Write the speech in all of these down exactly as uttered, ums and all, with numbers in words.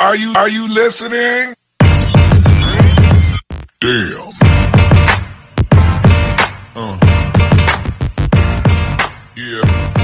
Are you, are you listening? Damn. Uh. Yeah.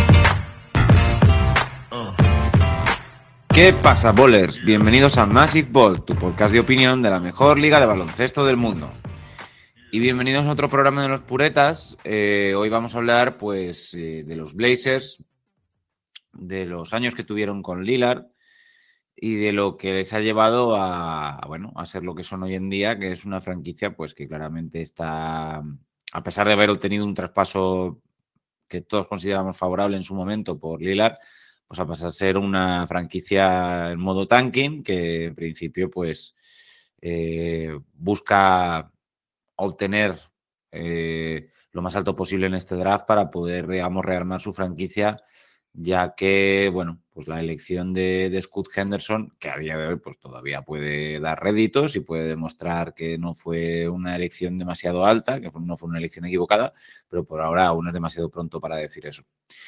Uh. ¿Qué pasa, bowlers? Bienvenidos a Massive Ball, tu podcast de opinión de la mejor liga de baloncesto del mundo. Y bienvenidos a otro programa de los Puretas. Eh, hoy vamos a hablar, pues, eh, de los Blazers, de los años que tuvieron con Lillard y de lo que les ha llevado a, bueno, a ser lo que son hoy en día, que es una franquicia, pues, que claramente está, a pesar de haber obtenido un traspaso que todos consideramos favorable en su momento por Lillard, pues a pasar a ser una franquicia en modo tanking, que en principio, pues, eh, busca obtener eh, lo más alto posible en este draft para poder, digamos, rearmar su franquicia, ya que, bueno, pues la elección de, de Scoot Henderson, que a día de hoy pues todavía puede dar réditos y puede demostrar que no fue una elección demasiado alta, que no fue una elección equivocada, pero por ahora aún es demasiado pronto para decir eso.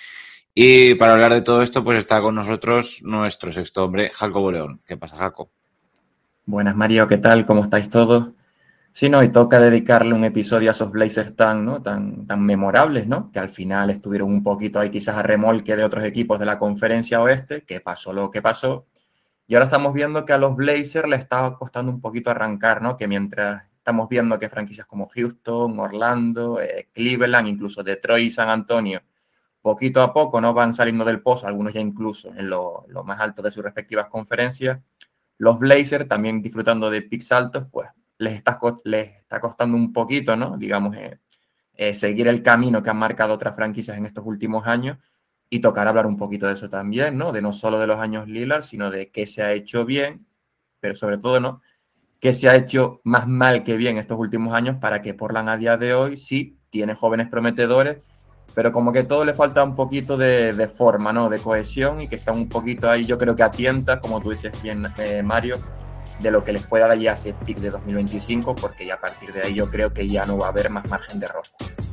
Y para hablar de todo esto, pues está con nosotros nuestro sexto hombre, Jacobo León. ¿Qué pasa, Jaco? Buenas, Mario, ¿qué tal? ¿Cómo estáis todos? Sí, no, y toca dedicarle un episodio a esos Blazers tan, ¿no? tan, tan memorables, ¿no? Que al final estuvieron un poquito ahí quizás a remolque de otros equipos de la Conferencia Oeste, que pasó lo que pasó. Y ahora estamos viendo que a los Blazers les está costando un poquito arrancar, ¿no? Que mientras estamos viendo que franquicias como Houston, Orlando, eh, Cleveland, incluso Detroit y San Antonio, poquito a poco no van saliendo del pozo, algunos ya incluso en lo, lo más alto de sus respectivas conferencias. Los Blazers, también disfrutando de picks altos, pues les está, les está costando un poquito, ¿no? Digamos, eh, eh, seguir el camino que han marcado otras franquicias en estos últimos años, y tocar hablar un poquito de eso también, ¿no? De no solo de los años Lillard, sino de qué se ha hecho bien, pero sobre todo, ¿no? Qué se ha hecho más mal que bien estos últimos años para que Portland a día de hoy sí tiene jóvenes prometedores, pero como que todo le falta un poquito de, de forma, ¿no? De cohesión, y que están un poquito ahí, yo creo que a tientas, como tú dices bien, eh, Mario, de lo que les pueda dar ya ese pick de dos mil veinticinco, porque ya a partir de ahí yo creo que ya no va a haber más margen de error.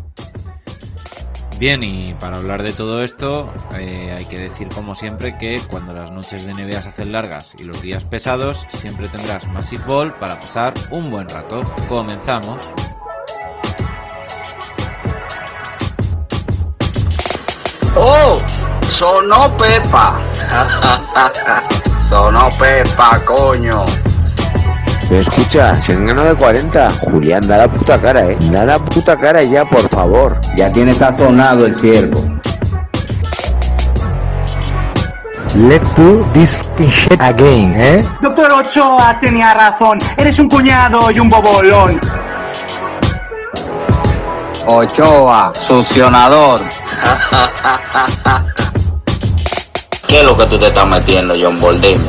Bien, y para hablar de todo esto, eh, hay que decir como siempre que cuando las noches de N B A se hacen largas y los días pesados, siempre tendrás Massive Ball para pasar un buen rato. Comenzamos. ¡Oh! ¡Sonó Pepa! ¡Sonó Pepa, coño! Pero escucha, se han ganado de cuarenta. Julián, da la puta cara, eh. Da la puta cara ya, por favor. Ya tiene sazonado el ciervo. Let's do this shit again, ¿eh? Doctor Ochoa tenía razón. Eres un cuñado y un bobolón. Ochoa, succionador. ¿Qué es lo que tú te estás metiendo, John Boldemo?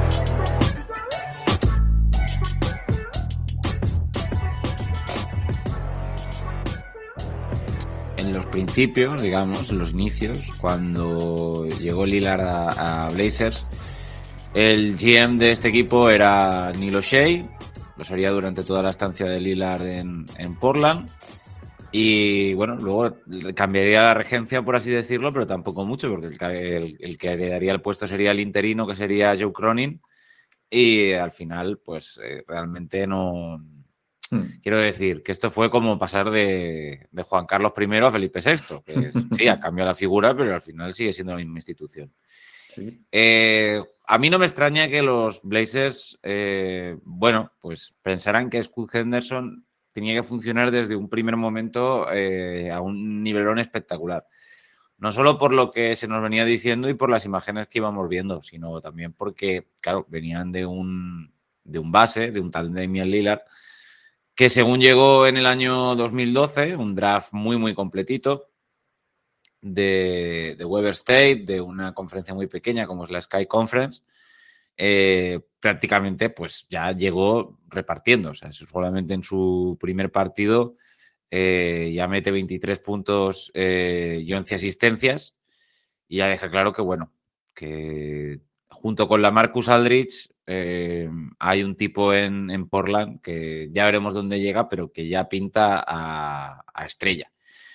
En los principios, digamos, en los inicios, cuando llegó Lillard a, a Blazers, el G M de este equipo era Neil O'Shea, lo sería durante toda la estancia de Lillard en, en Portland. Y bueno, luego cambiaría la regencia, por así decirlo, pero tampoco mucho, porque el, el, el que heredaría el puesto sería el interino, que sería Joe Cronin. Y al final, pues eh, realmente no... Hmm. Quiero decir que esto fue como pasar de, de Juan Carlos primero a Felipe sexto, que sí, ha cambiado la figura, pero al final sigue siendo la misma institución. Sí. Eh, a mí no me extraña que los Blazers, eh, bueno, pues pensaran que Scoot Henderson tenía que funcionar desde un primer momento eh, a un nivelón espectacular. No solo por lo que se nos venía diciendo y por las imágenes que íbamos viendo, sino también porque, claro, venían de un, de un base, de un tal Damian Lillard, que según llegó en el año dos mil doce, un draft muy, muy completito de, de Weber State, de una conferencia muy pequeña como es la Sky Conference, eh, prácticamente pues ya llegó repartiendo. O sea, solamente en su primer partido eh, ya mete veintitrés puntos eh, y once asistencias, y ya deja claro que, bueno, que junto con la Marcus Aldridge eh, hay un tipo en, en Portland que ya veremos dónde llega, pero que ya pinta a, a estrella.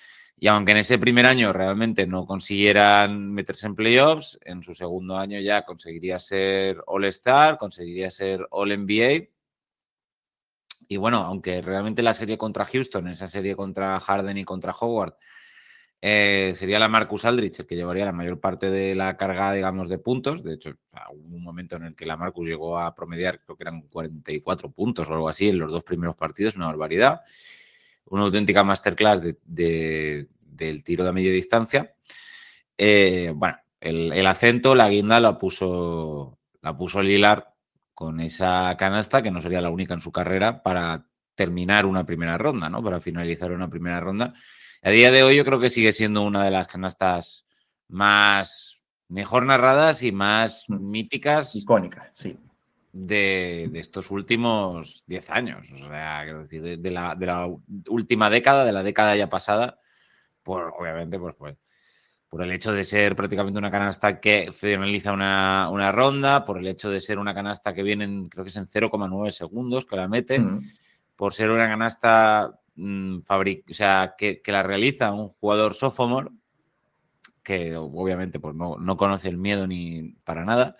Y aunque en ese primer año realmente no consiguieran meterse en playoffs, en su segundo año ya conseguiría ser All-Star, conseguiría ser All-N B A. Y bueno, aunque realmente la serie contra Houston, esa serie contra Harden y contra Howard, eh, sería la Marcus Aldridge el que llevaría la mayor parte de la carga, digamos, de puntos. De hecho, hubo un momento en el que la Marcus llegó a promediar, creo que eran cuarenta y cuatro puntos o algo así en los dos primeros partidos, una barbaridad. Una auténtica masterclass de, de, del tiro de media distancia. Eh, bueno, el, el acento, la guinda la puso, la puso Lillard con esa canasta, que no sería la única en su carrera, para terminar una primera ronda, ¿no? Para finalizar una primera ronda. A día de hoy yo creo que sigue siendo una de las canastas más mejor narradas y más Mm. míticas. Icónica, sí. De, de estos últimos diez años, o sea, quiero decir, de, de, la, de la última década, de la década ya pasada, por, obviamente, pues, pues por el hecho de ser prácticamente una canasta que finaliza una, una ronda, por el hecho de ser una canasta que viene, en, creo que es en cero coma nueve segundos que la mete, Mm. por ser una canasta mmm, fabric, o sea, que, que la realiza un jugador sophomore, que obviamente pues, no, no conoce el miedo ni para nada.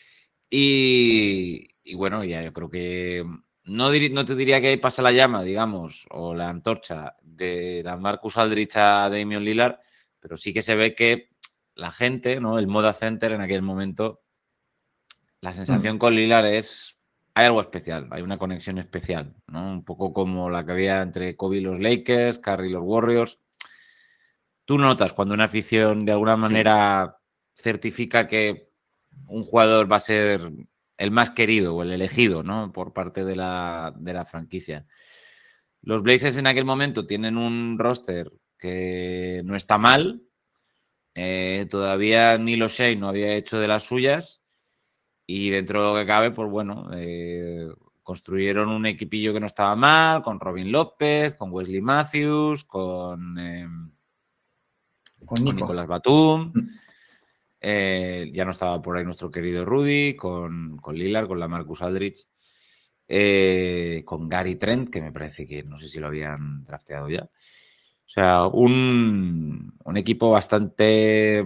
Y, y bueno, ya yo creo que no, dir, no te diría que ahí pasa la llama, digamos, o la antorcha de la Marcus Aldridge a Damian Lillard, pero sí que se ve que la gente, ¿no? El Moda Center en aquel momento, la sensación Mm. con Lillard es, hay algo especial, hay una conexión especial, ¿no? Un poco como la que había entre Kobe y los Lakers, Curry y los Warriors. Tú notas cuando una afición de alguna manera sí. certifica que un jugador va a ser el más querido o el elegido, ¿no? Por parte de la, de la franquicia. Los Blazers en aquel momento tienen un roster que no está mal. Eh, todavía Neil O'Shea no había hecho de las suyas. Y dentro de lo que cabe, pues bueno, eh, construyeron un equipillo que no estaba mal, con Robin López, con Wesley Matthews, con, eh, con, con Nicolás Batum. Mm. Eh, ya no estaba por ahí nuestro querido Rudy, con, con Lillard, con la Marcus Aldridge, eh, con Gary Trent, que me parece que no sé si lo habían drafteado ya. O sea, un, un equipo bastante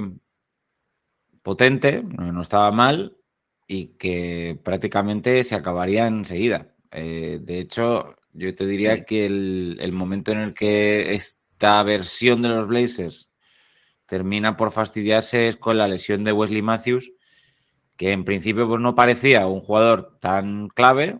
potente, no, no estaba mal y que prácticamente se acabaría enseguida. Eh, de hecho, yo te diría sí. que el, el momento en el que esta versión de los Blazers termina por fastidiarse es con la lesión de Wesley Matthews, que en principio pues no parecía un jugador tan clave,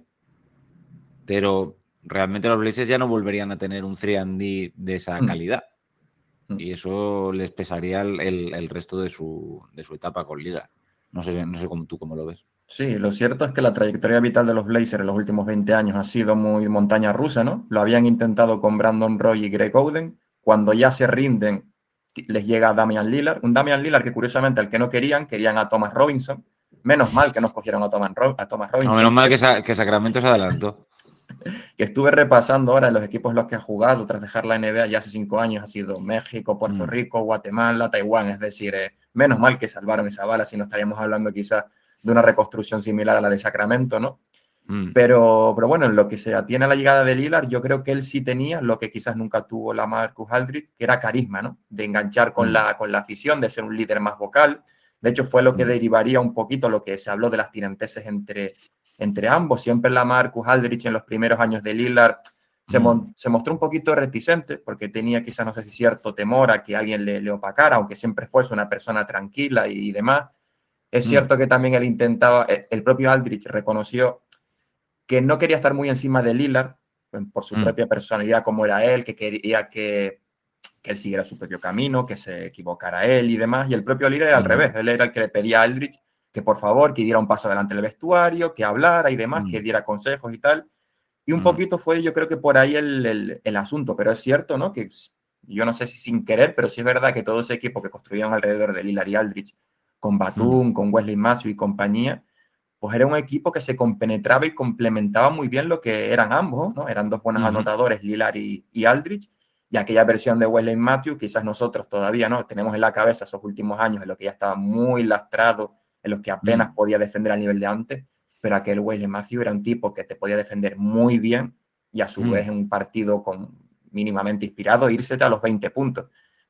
pero realmente los Blazers ya no volverían a tener un tres and D de esa mm. calidad. Mm. Y eso les pesaría el, el, el resto de su, de su etapa con Liga. No sé, no sé cómo, tú cómo lo ves. Sí, lo cierto es que la trayectoria vital de los Blazers en los últimos veinte años ha sido muy montaña rusa, ¿no? Lo habían intentado con Brandon Roy y Greg Oden. Cuando ya se rinden, les llega Damian Lillard, un Damian Lillard que curiosamente al que no querían, querían a Thomas Robinson. Menos mal que nos cogieron a Thomas, a Thomas Robinson. No, menos mal que, que, que Sacramento se adelantó. Que estuve repasando ahora en los equipos en los que ha jugado tras dejar la N B A ya hace cinco años. Ha sido México, Puerto mm. Rico, Guatemala, Taiwán. Es decir, eh, menos mal que salvaron esa bala, si no estaríamos hablando quizás de una reconstrucción similar a la de Sacramento, ¿no? Mm. Pero, pero bueno, en lo que se atiene a la llegada de Lillard, yo creo que él sí tenía lo que quizás nunca tuvo la Marcus Aldridge, que era carisma, ¿no? De enganchar con, mm. la, con la afición, de ser un líder más vocal. De hecho, fue lo que mm. derivaría un poquito lo que se habló de las tiranteses entre, entre ambos. Siempre la Marcus Aldridge en los primeros años de Lillard se, mm. mo se mostró un poquito reticente, porque tenía quizás, no sé si cierto temor a que alguien le, le opacara, aunque siempre fuese una persona tranquila y, y demás. Es mm. cierto que también él intentaba, el propio Aldridge reconoció que no quería estar muy encima de Lillard por su mm. propia personalidad, como era él, que quería que, que él siguiera su propio camino, que se equivocara él y demás. Y el propio Lillard era mm. al revés. Él era el que le pedía a Aldridge que por favor, que diera un paso adelante en el vestuario, que hablara y demás, mm. que diera consejos y tal. Y un mm. poquito fue, yo creo que por ahí el, el, el asunto. Pero es cierto, ¿no? Que yo no sé si sin querer, pero sí es verdad que todo ese equipo que construyeron alrededor de Lillard y Aldridge, con Batum, mm. con Wesley Matthews y compañía, pues era un equipo que se compenetraba y complementaba muy bien lo que eran ambos, ¿no? Eran dos buenos uh-huh. anotadores, Lillard y, y Aldridge, y aquella versión de Wesley Matthews, quizás nosotros todavía, ¿no? Tenemos en la cabeza esos últimos años en los que ya estaba muy lastrado, en los que apenas uh-huh. podía defender al nivel de antes, pero aquel Wesley Matthews era un tipo que te podía defender muy bien y a su uh-huh. vez en un partido con mínimamente inspirado, irse a los veinte puntos.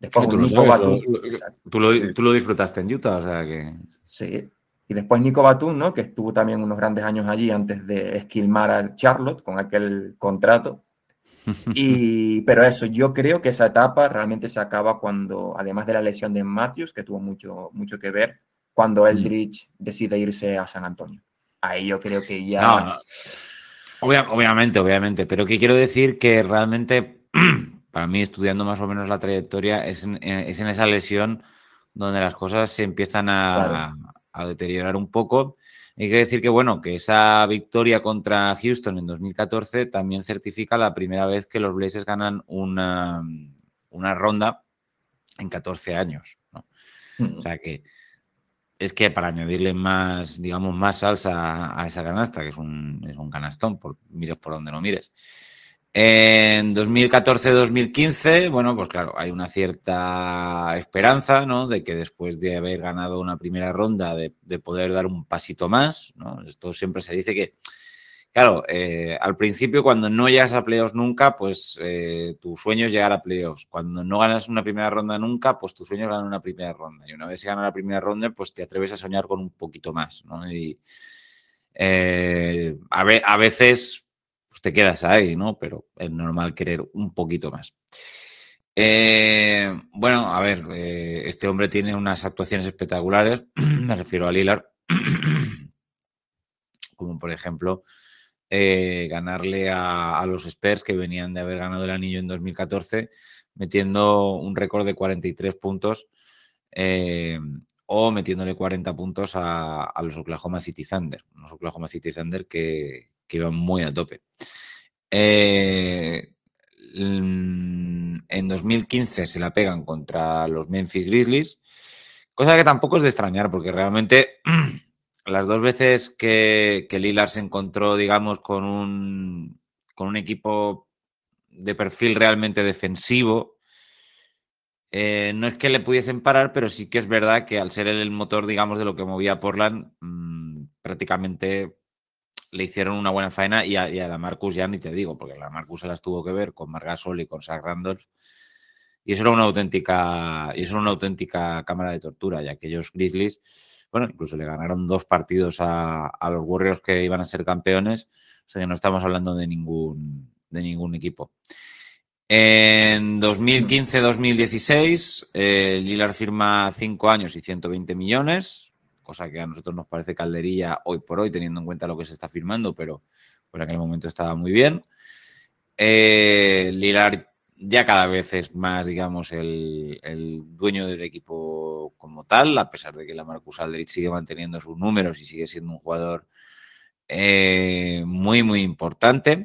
Después Tú un lo Nico sabes, lo- Batum. lo- Exacto, tú, lo, sí, tú lo disfrutaste en Utah, o sea que... sí. Y después Nico Batum, ¿no? Que estuvo también unos grandes años allí antes de esquilmar a Charlotte con aquel contrato. Y, pero eso, yo creo que esa etapa realmente se acaba cuando, además de la lesión de Matthews, que tuvo mucho, mucho que ver, cuando Eldridge decide irse a San Antonio. Ahí yo creo que No, ya... no. Obvia- obviamente, obviamente, pero que quiero decir que realmente, para mí, estudiando más o menos la trayectoria, es en, es en esa lesión donde las cosas se empiezan Claro. a, a deteriorar un poco. Hay que decir que, bueno, que esa victoria contra Houston en dos mil catorce también certifica la primera vez que los Blazers ganan una, una ronda en catorce años, ¿no? Mm. O sea que es que para añadirle más, digamos, más salsa a esa canasta, que es un, es un canastón, por, mires por donde lo mires. En dos mil catorce dos mil quince, bueno, pues claro, hay una cierta esperanza, ¿no? De que después de haber ganado una primera ronda, de, de poder dar un pasito más, ¿no? Esto siempre se dice que, claro, eh, al principio cuando no llegas a playoffs nunca, pues eh, tu sueño es llegar a playoffs. Cuando no ganas una primera ronda nunca, pues tu sueño es ganar una primera ronda. Y una vez que ganas la primera ronda, pues te atreves a soñar con un poquito más, ¿no? Y eh, a, ve a veces pues te quedas ahí, ¿no? Pero es normal querer un poquito más. Eh, bueno, a ver, eh, este hombre tiene unas actuaciones espectaculares, me refiero a Lillard, como por ejemplo eh, ganarle a, a los Spurs, que venían de haber ganado el anillo en dos mil catorce, metiendo un récord de cuarenta y tres puntos, eh, o metiéndole cuarenta puntos a, a los Oklahoma City Thunder, los Oklahoma City Thunder que, que iban muy a tope. Eh, en dos mil quince se la pegan contra los Memphis Grizzlies, cosa que tampoco es de extrañar, porque realmente las dos veces que, que Lillard se encontró, digamos, con un, con un equipo de perfil realmente defensivo, eh, no es que le pudiesen parar, pero sí que es verdad que al ser el motor, digamos, de lo que movía Portland, mmm, prácticamente le hicieron una buena faena, y a, y a la Marcus ya ni te digo, porque la Marcus se las tuvo que ver con Marc Gasol y con Zach Randolph, y eso era una auténtica, y eso era una auténtica cámara de tortura, ya que aquellos Grizzlies, bueno, incluso le ganaron dos partidos a, a los Warriors que iban a ser campeones, o sea que no estamos hablando de ningún, de ningún equipo. En dos mil quince dos mil dieciséis, eh, Lillard firma cinco años y ciento veinte millones, cosa que a nosotros nos parece calderilla hoy por hoy, teniendo en cuenta lo que se está firmando, pero por aquel momento estaba muy bien. Eh, Lillard ya cada vez es más, digamos, el, el dueño del equipo como tal, a pesar de que la Marcus Aldridge sigue manteniendo sus números y sigue siendo un jugador eh, muy, muy importante.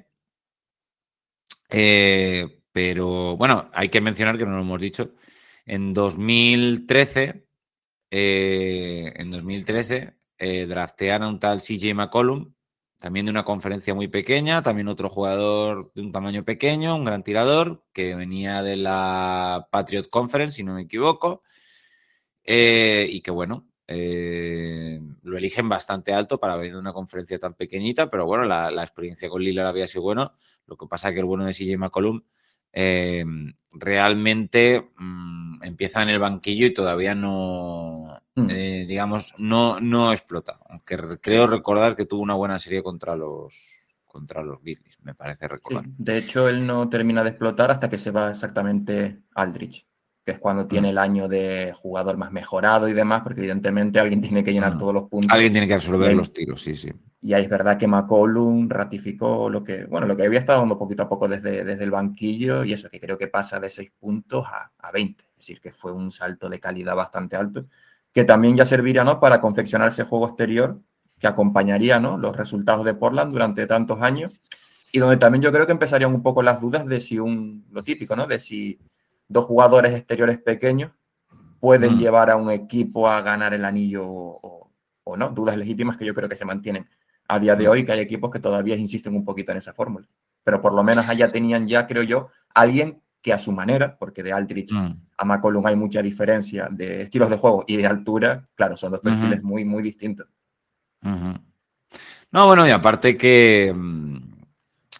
Eh, pero bueno, hay que mencionar que no lo hemos dicho. En dos mil trece, eh, en dos mil trece eh, draftean a un tal C J McCollum, también de una conferencia muy pequeña, también otro jugador de un tamaño pequeño, un gran tirador, que venía de la Patriot Conference, si no me equivoco, eh, y que bueno, eh, lo eligen bastante alto para venir de una conferencia tan pequeñita, pero bueno, la, la experiencia con Lillard había sido buena. Lo que pasa es que el bueno de C J McCollum eh, realmente mmm, empieza en el banquillo y todavía no, Mm. eh, digamos, no, no explota. Aunque creo recordar que tuvo una buena serie contra los, contra los Grizzlies, me parece recordar. Sí, de hecho, él no termina de explotar hasta que se va exactamente Aldridge, que es cuando tiene mm. el año de jugador más mejorado y demás, porque evidentemente alguien tiene que llenar mm. todos los puntos. Alguien tiene que absorber ahí, los tiros, sí, sí. Y ahí es verdad que McCollum ratificó lo que, bueno, lo que había estado dando poquito a poco desde, desde el banquillo, y eso que creo que pasa de seis puntos a, a veinte. Es decir, que fue un salto de calidad bastante alto, que también ya serviría, ¿no?, para confeccionar ese juego exterior que acompañaría, ¿no?, los resultados de Portland durante tantos años. Y donde también yo creo que empezarían un poco las dudas de si un, lo típico, ¿no?, de si dos jugadores exteriores pequeños pueden mm. llevar a un equipo a ganar el anillo o, o no. Dudas legítimas que yo creo que se mantienen a día de mm. hoy, que hay equipos que todavía insisten un poquito en esa fórmula. Pero por lo menos allá tenían ya, creo yo, alguien que a su manera, porque de Aldridge mm. a McCollum hay mucha diferencia de estilos de juego y de altura, claro, son dos perfiles uh-huh. muy, muy distintos. Uh-huh. No, bueno, y aparte que...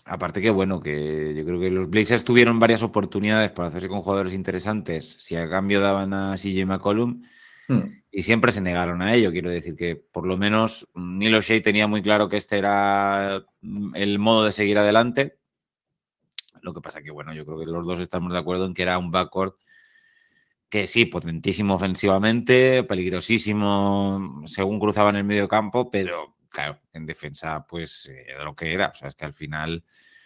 aparte que, bueno, que yo creo que los Blazers tuvieron varias oportunidades para hacerse con jugadores interesantes si a cambio daban a C J McCollum Hmm. y siempre se negaron a ello. Quiero decir que por lo menos Neil O'Shea tenía muy claro que este era el modo de seguir adelante. Lo que pasa que, bueno, yo creo que los dos estamos de acuerdo en que era un backcourt que sí, potentísimo ofensivamente, peligrosísimo según cruzaban el medio campo, pero claro, en defensa, pues eh, lo que era. O sea, es que al final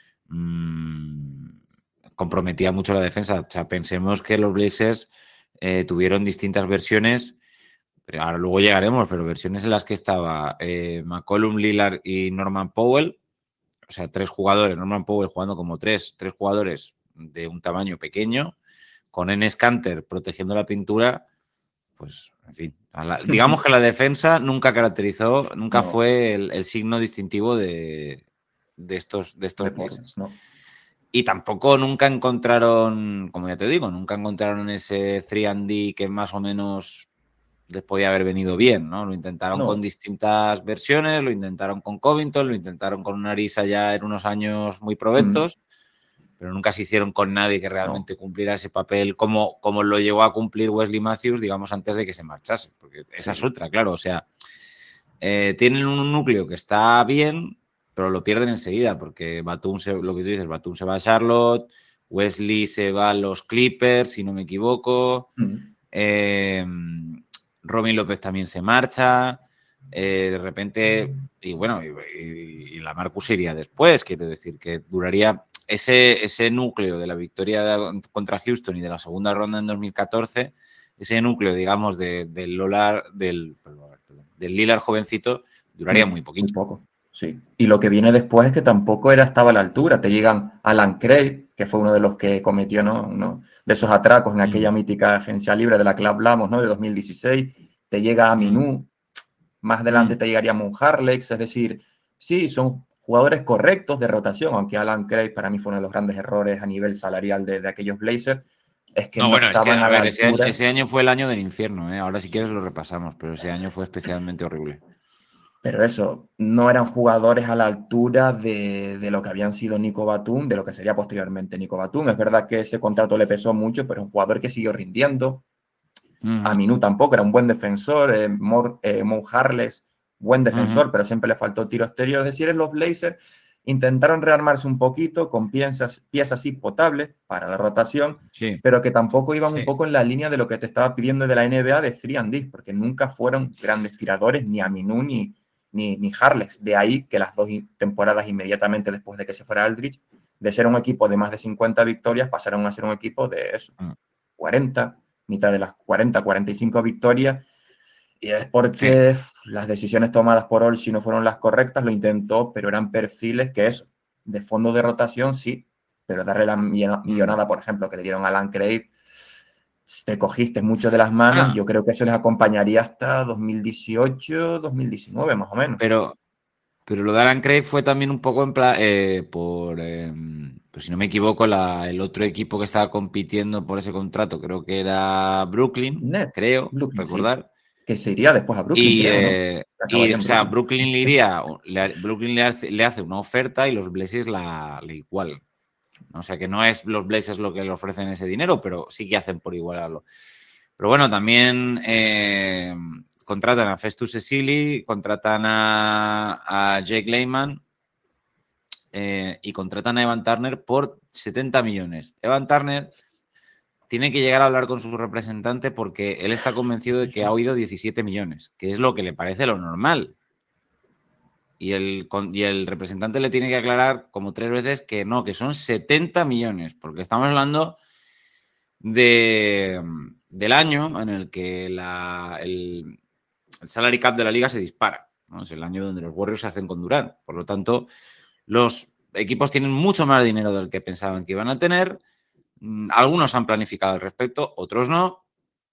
mmm, comprometía mucho la defensa. O sea, pensemos que los Blazers eh, tuvieron distintas versiones, pero ahora luego llegaremos, pero versiones en las que estaba eh, McCollum, Lillard y Norman Powell. O sea, tres jugadores, Norman Powell jugando como tres, tres jugadores de un tamaño pequeño, con Enes Kanter protegiendo la pintura, pues, en fin. La, digamos que la defensa nunca caracterizó, nunca no. fue el, el signo distintivo de, de estos, de estos Blazers. No. Y tampoco nunca encontraron, como ya te digo, nunca encontraron ese tres and D que más o menos les podía haber venido bien, ¿no? Lo intentaron no. con distintas versiones, lo intentaron con Covington, lo intentaron con Arisa ya en unos años muy proventos, mm. pero nunca se hicieron con nadie que realmente no. cumpliera ese papel como, como lo llegó a cumplir Wesley Matthews, digamos, antes de que se marchase, porque esa sí. es otra, claro, o sea, eh, tienen un núcleo que está bien, pero lo pierden enseguida, porque Batum, se, lo que tú dices, Batum se va a Charlotte, Wesley se va a los Clippers, si no me equivoco, mm. eh, Robin López también se marcha, eh, de repente, y bueno, y, y, y la Marcus iría después, quiero decir que duraría ese, ese núcleo de la victoria de, contra Houston y de la segunda ronda en dos mil catorce, ese núcleo, digamos, de, del Lolar, del, perdón, perdón, del Lillard jovencito, duraría muy poquito. Muy poco, sí. Y lo que viene después es que tampoco era, estaba a la altura. Te llegan Alan Craig, que fue uno de los que cometió, ¿no? ¿no? de esos atracos en aquella mm. mítica agencia libre de la que hablamos, ¿no? De dos mil dieciséis, te llega Aminu, mm. más adelante mm. te llegaría Moon Harlex, es decir, sí, son jugadores correctos de rotación, aunque Alan Craig para mí fue uno de los grandes errores a nivel salarial de, de aquellos Blazers, es que no, no bueno, estaban es que, a, a ver, la ese, altura. Ese año fue el año del infierno, ¿eh? Ahora si quieres lo repasamos, pero ese año fue especialmente horrible. Pero eso, no eran jugadores a la altura de, de lo que habían sido Nico Batum, de lo que sería posteriormente Nico Batum. Es verdad que ese contrato le pesó mucho, pero es un jugador que siguió rindiendo. Uh-huh. Aminu tampoco, era un buen defensor. Eh, Mo, eh, Mo Harless, buen defensor, uh-huh. pero siempre le faltó tiro exterior. Es decir, los Blazers intentaron rearmarse un poquito con piezas, piezas así potables para la rotación, sí. pero que tampoco iban sí. un poco en la línea de lo que te estaba pidiendo de la N B A de tres and D, porque nunca fueron grandes tiradores, ni Aminu ni... ni, ni Harlex. De ahí que las dos temporadas inmediatamente después de que se fuera Aldridge, de ser un equipo de más de cincuenta victorias, pasaron a ser un equipo de eso, cuarenta, mitad de las cuarenta, cuarenta y cinco victorias, y es porque sí. las decisiones tomadas por Olshi no fueron las correctas, lo intentó, pero eran perfiles que eso, de fondo de rotación sí, pero darle la millonada, por ejemplo, que le dieron a Alan Craig, te cogiste mucho de las manos, ah. yo creo que eso les acompañaría hasta dos mil dieciocho, dos mil diecinueve más o menos. Pero, pero lo de Alan Craig fue también un poco en plan, eh, por, eh, pues si no me equivoco, la, el otro equipo que estaba compitiendo por ese contrato, creo que era Brooklyn, Net, creo, Brooklyn, recordar. Sí. Que se iría después a Brooklyn, y, creo, eh, ¿no? y o sea, Brooklyn le iría, le, Brooklyn le hace, le hace una oferta y los Blazers la, la igualan. O sea, que no es los Blazers lo que le ofrecen ese dinero, pero sí que hacen por igualarlo. Pero bueno, también eh, contratan a Festus Ezeli, contratan a, a Jake Layman eh, y contratan a Evan Turner por setenta millones. Evan Turner tiene que llegar a hablar con su representante porque él está convencido de que ha oído diecisiete millones, que es lo que le parece lo normal. Y el, y el representante le tiene que aclarar como tres veces que no, que son setenta millones, porque estamos hablando de, del año en el que la, el, el salary cap de la liga se dispara, ¿no? Es el año donde los Warriors se hacen con Durant. Por lo tanto, los equipos tienen mucho más dinero del que pensaban que iban a tener. Algunos han planificado al respecto, otros no.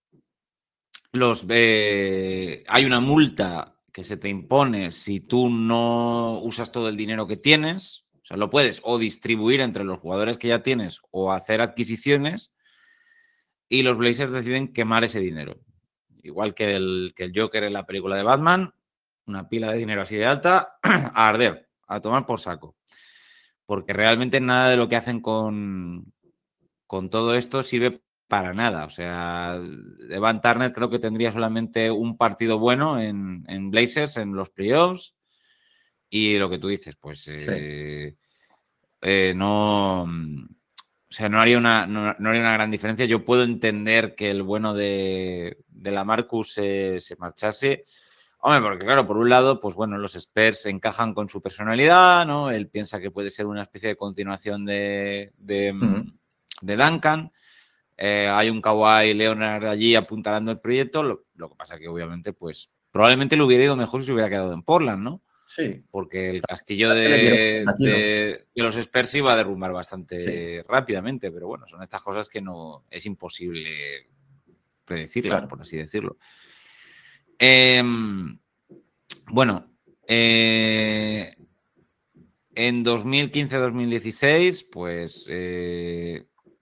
Los, eh, hay una multa que se te impone si tú no usas todo el dinero que tienes. O sea, lo puedes o distribuir entre los jugadores que ya tienes o hacer adquisiciones, y los Blazers deciden quemar ese dinero. Igual que el, que el Joker en la película de Batman, una pila de dinero así de alta, a arder, a tomar por saco. porque realmente nada de lo que hacen con, con todo esto sirve para nada. O sea, Evan Turner creo que tendría solamente un partido bueno en, en Blazers en los playoffs. Y lo que tú dices, pues eh, sí. eh, no, o sea, no haría una, no, no haría una gran diferencia. Yo puedo entender que el bueno de, de LaMarcus se, se marchase. Hombre, porque claro, por un lado, pues bueno, los Spurs encajan con su personalidad, ¿no? Él piensa que puede ser una especie de continuación de, de, uh-huh. de Duncan. Eh, hay un Kawhi Leonard allí apuntalando el proyecto. Lo, lo que pasa que obviamente, pues probablemente le hubiera ido mejor si se hubiera quedado en Portland, ¿no? Sí. Porque el castillo de, de, de los Spurs iba a derrumbar bastante sí. rápidamente, pero bueno, son estas cosas que no es imposible predecirlas, claro. por así decirlo. Eh, bueno, eh, en dos mil quince dos mil dieciséis, pues eh,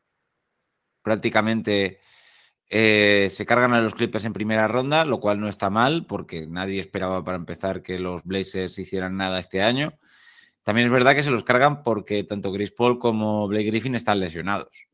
prácticamente eh, se cargan a los Clippers en primera ronda, lo cual no está mal, porque nadie esperaba para empezar que los Blazers hicieran nada este año. También es verdad que se los cargan porque tanto Chris Paul como Blake Griffin están lesionados.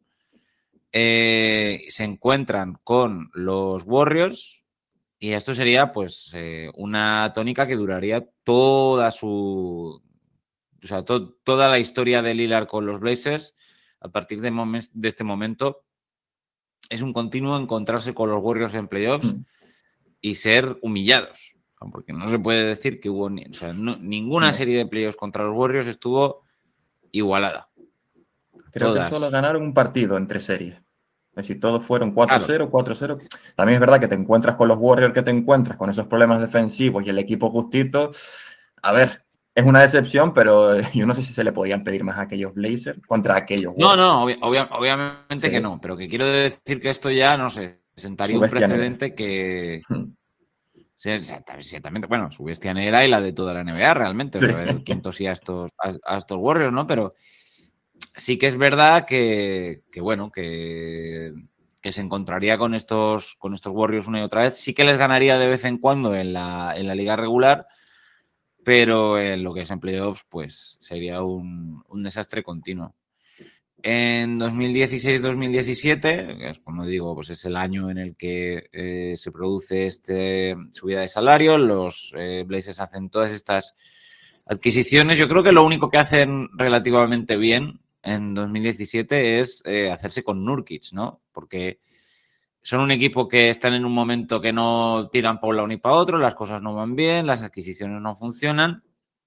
Eh, se encuentran con los Warriors. Y esto sería, pues, eh, una tónica que duraría toda su... O sea, to, toda la historia de Lillard con los Blazers. A partir de, momen- de este momento, es un continuo encontrarse con los Warriors en playoffs mm. y ser humillados. Porque no se puede decir que hubo... Ni, o sea, no, ninguna no. serie de playoffs contra los Warriors estuvo igualada. Creo Todas. que solo ganaron un partido entre series. Es decir, todos fueron cuatro cero, claro. cuatro cero. También es verdad que te encuentras con los Warriors que te encuentras, con esos problemas defensivos y el equipo justito. A ver, es una decepción, pero yo no sé si se le podían pedir más a aquellos Blazers contra aquellos Warriors. No, no, obvi obvia obviamente sí. que no, pero que quiero decir que esto ya, no sé, sentaría un precedente que... Hmm. Sí, exactamente, bueno, su bestia negra y la de toda la N B A realmente, sí. a ver quién tosía a estos, a, a estos Warriors, ¿no? Pero... sí que es verdad que, que bueno, que, que se encontraría con estos, con estos Warriors una y otra vez. Sí que les ganaría de vez en cuando en la, en la liga regular, pero en lo que es en playoffs, pues sería un, un desastre continuo. En dos mil dieciséis dos mil diecisiete, que es, como digo, pues es el año en el que eh, se produce este subida de salario, los eh, Blazers hacen todas estas adquisiciones. Yo creo que lo único que hacen relativamente bien en dos mil diecisiete es eh, hacerse con Nurkic, ¿no? Porque son un equipo que están en un momento que no tiran para un lado ni para otro, las cosas no van bien, las adquisiciones no funcionan.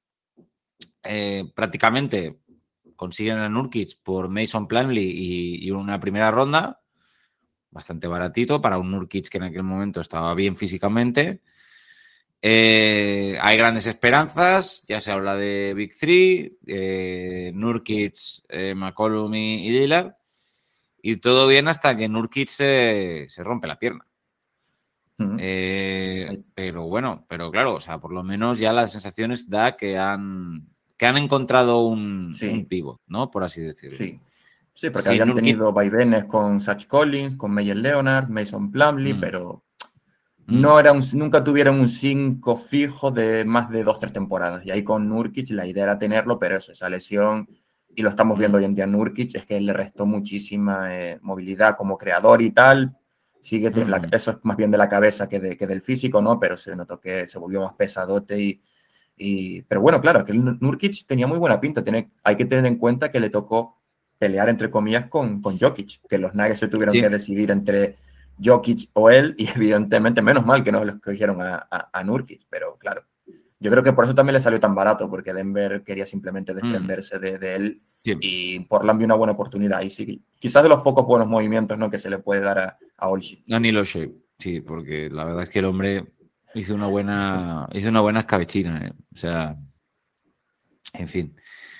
Eh, prácticamente consiguen a Nurkic por Mason Plumlee y, y una primera ronda, bastante baratito para un Nurkic que en aquel momento estaba bien físicamente. Eh, hay grandes esperanzas, ya se habla de Big Three, eh, Nurkic, eh, McCollum y, y Lillard, y todo bien hasta que Nurkic se, se rompe la pierna. Uh-huh. eh, pero bueno, pero claro, o sea, por lo menos ya las sensaciones da que han, que han encontrado un, sí. un pivot, ¿no? Por así decirlo. Sí, sí porque sí, habían Nurkic... tenido vaivenes con Zach Collins, con Meyers Leonard, Mason Plumlee, mm. pero... No era un, nunca tuvieron un cinco fijo de más de dos, tres temporadas. Y ahí con Nurkic la idea era tenerlo, pero eso, esa lesión, y lo estamos viendo hoy en día Nurkic, es que le restó muchísima eh, movilidad como creador y tal. Sigue mm. la, eso es más bien de la cabeza que, de, que del físico, ¿no? Pero se notó que se volvió más pesadote. Y, y, pero bueno, claro, que Nurkic tenía muy buena pinta. Tiene, hay que tener en cuenta que le tocó pelear, entre comillas, con, con Jokic, que los Nuggets se tuvieron sí. que decidir entre... Jokic o él, y evidentemente menos mal que no los cogieron a, a, a Nurkic, pero claro, yo creo que por eso también le salió tan barato, porque Denver quería simplemente desprenderse mm. de, de él sí. y Portland vio una buena oportunidad, y sí, quizás de los pocos buenos movimientos, ¿no?, que se le puede dar a, a Olshey. A Neil Olshey, sí, porque la verdad es que el hombre hizo una buena, hizo una buena escabechina, ¿eh? O sea, en fin.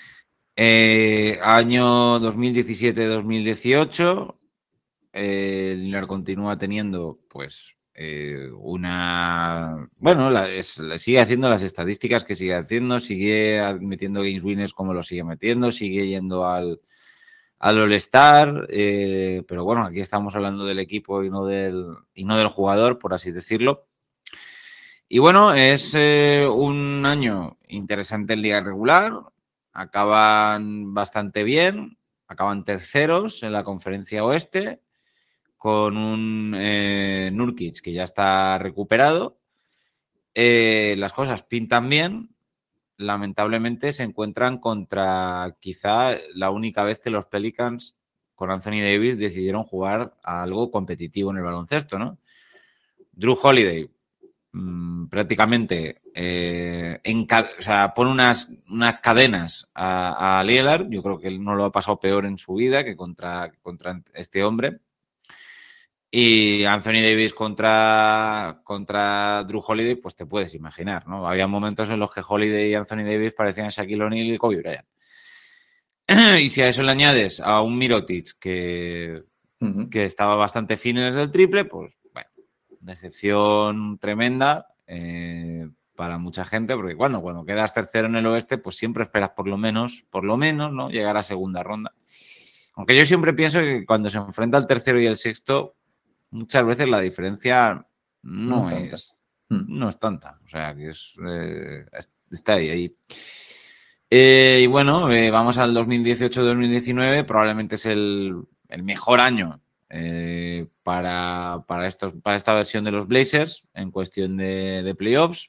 Eh, año dos mil diecisiete dos mil dieciocho... Eh, Lillard continúa teniendo, pues, eh, una... Bueno, la, es, la sigue haciendo las estadísticas que sigue haciendo, sigue metiendo games winners como lo sigue metiendo, sigue yendo al, al All-Star, eh, pero bueno, aquí estamos hablando del equipo y no del, y no del jugador, por así decirlo. Y bueno, es eh, un año interesante en liga regular. acaban bastante bien, acaban terceros en la conferencia oeste, con un eh, Nurkic que ya está recuperado. Eh, las cosas pintan bien. Lamentablemente se encuentran contra quizá la única vez que los Pelicans con Anthony Davis decidieron jugar a algo competitivo en el baloncesto, ¿no? Drew Holiday mmm, prácticamente eh, o sea, pone unas, unas cadenas a, a Lillard. Yo creo que él no lo ha pasado peor en su vida que contra, contra este hombre. Y Anthony Davis contra, contra Drew Holiday, pues te puedes imaginar, ¿no? Había momentos en los que Holiday y Anthony Davis parecían Shaquille O'Neal y Kobe Bryant. Y si a eso le añades a un Mirotic que, uh-huh. que estaba bastante fino desde el triple, pues bueno, decepción tremenda eh, para mucha gente, porque cuando, cuando quedas tercero en el oeste, pues siempre esperas por lo menos, por lo menos, ¿no? Llegar a segunda ronda. Aunque yo siempre pienso que cuando se enfrenta el tercero y el sexto, muchas veces la diferencia no, no, es, no es tanta. O sea, que es, eh, está ahí. ahí. Eh, y bueno, eh, vamos al dos mil dieciocho dos mil diecinueve. Probablemente es el, el mejor año eh, para, para, estos, para esta versión de los Blazers en cuestión de, de playoffs.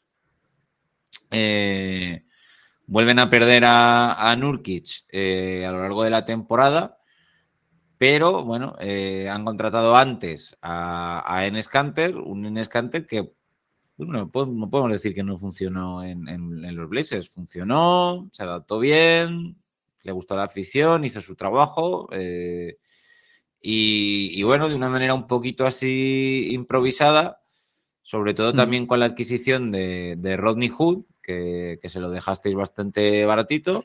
Eh, vuelven a perder a, a Nurkic eh, a lo largo de la temporada. Pero, bueno, eh, han contratado antes a, a Enes Kanter, un Enes Kanter que bueno, no podemos decir que no funcionó en, en, en los Blazers. Funcionó, se adaptó bien, le gustó la afición, hizo su trabajo. Eh, y, y, bueno, de una manera un poquito así improvisada, sobre todo también con la adquisición de, de Rodney Hood, que, que se lo dejasteis bastante baratito.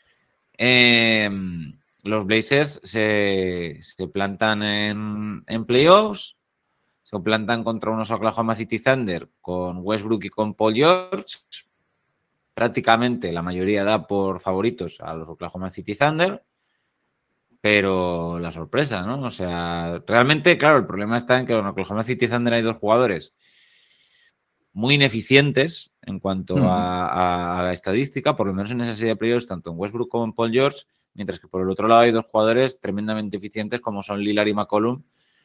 Eh, Los Blazers se, se plantan en, en playoffs, se plantan contra unos Oklahoma City Thunder con Westbrook y con Paul George. Prácticamente la mayoría da por favoritos a los Oklahoma City Thunder, pero la sorpresa, ¿no? O sea, realmente, claro, el problema está en que en Oklahoma City Thunder hay dos jugadores muy ineficientes en cuanto uh-huh. a, a la estadística, por lo menos en esa serie de playoffs, tanto en Westbrook como en Paul George. Mientras que por el otro lado hay dos jugadores tremendamente eficientes como son Lillard y McCollum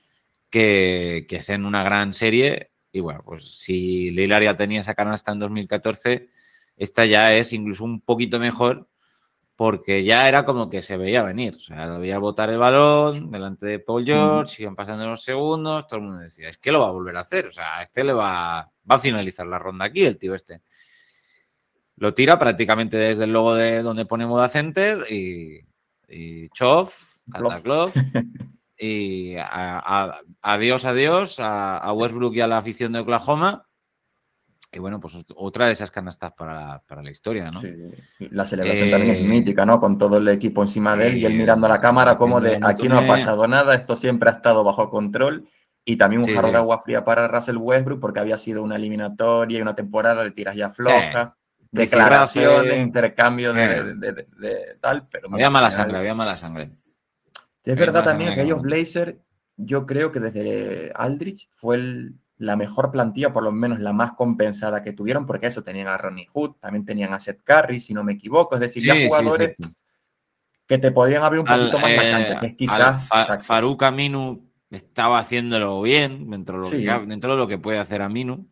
que, que hacen una gran serie. Y bueno, pues si Lillard ya tenía esa canasta en dos mil catorce, esta ya es incluso un poquito mejor porque ya era como que se veía venir. O sea, lo veía botar el balón delante de Paul George, iban pasando los segundos, todo el mundo decía, es que lo va a volver a hacer. O sea, este le va, va a finalizar la ronda aquí, el tío este. Lo tira prácticamente desde el logo de donde pone Moda Center y, y chof, cataclof y a, a, adiós, adiós a, a Westbrook y a la afición de Oklahoma. Y bueno, pues otra de esas canastas para, para la historia, ¿no? Sí, la celebración eh, también es mítica, ¿no? Con todo el equipo encima de él y él mirando a la cámara como de aquí no ha pasado nada, esto siempre ha estado bajo control. Y también un sí, jarro sí. de agua fría para Russell Westbrook porque había sido una eliminatoria y una temporada de tiras ya flojas. Eh. Declaraciones, intercambio de, de, de, de, de tal, pero... Había mala final, sangre, había mala sangre. Es había verdad también que ellos Blazers, yo creo que desde Aldridge fue el, la mejor plantilla, por lo menos la más compensada que tuvieron, porque eso, tenían a Rodney Hood, también tenían a Seth Curry, si no me equivoco, es decir, sí, ya jugadores sí, sí. que te podrían abrir un poquito al, más eh, la cancha, que es quizás... Fa, Farouk Aminu estaba haciéndolo bien, dentro de, lo sí. que, dentro de lo que puede hacer Aminu.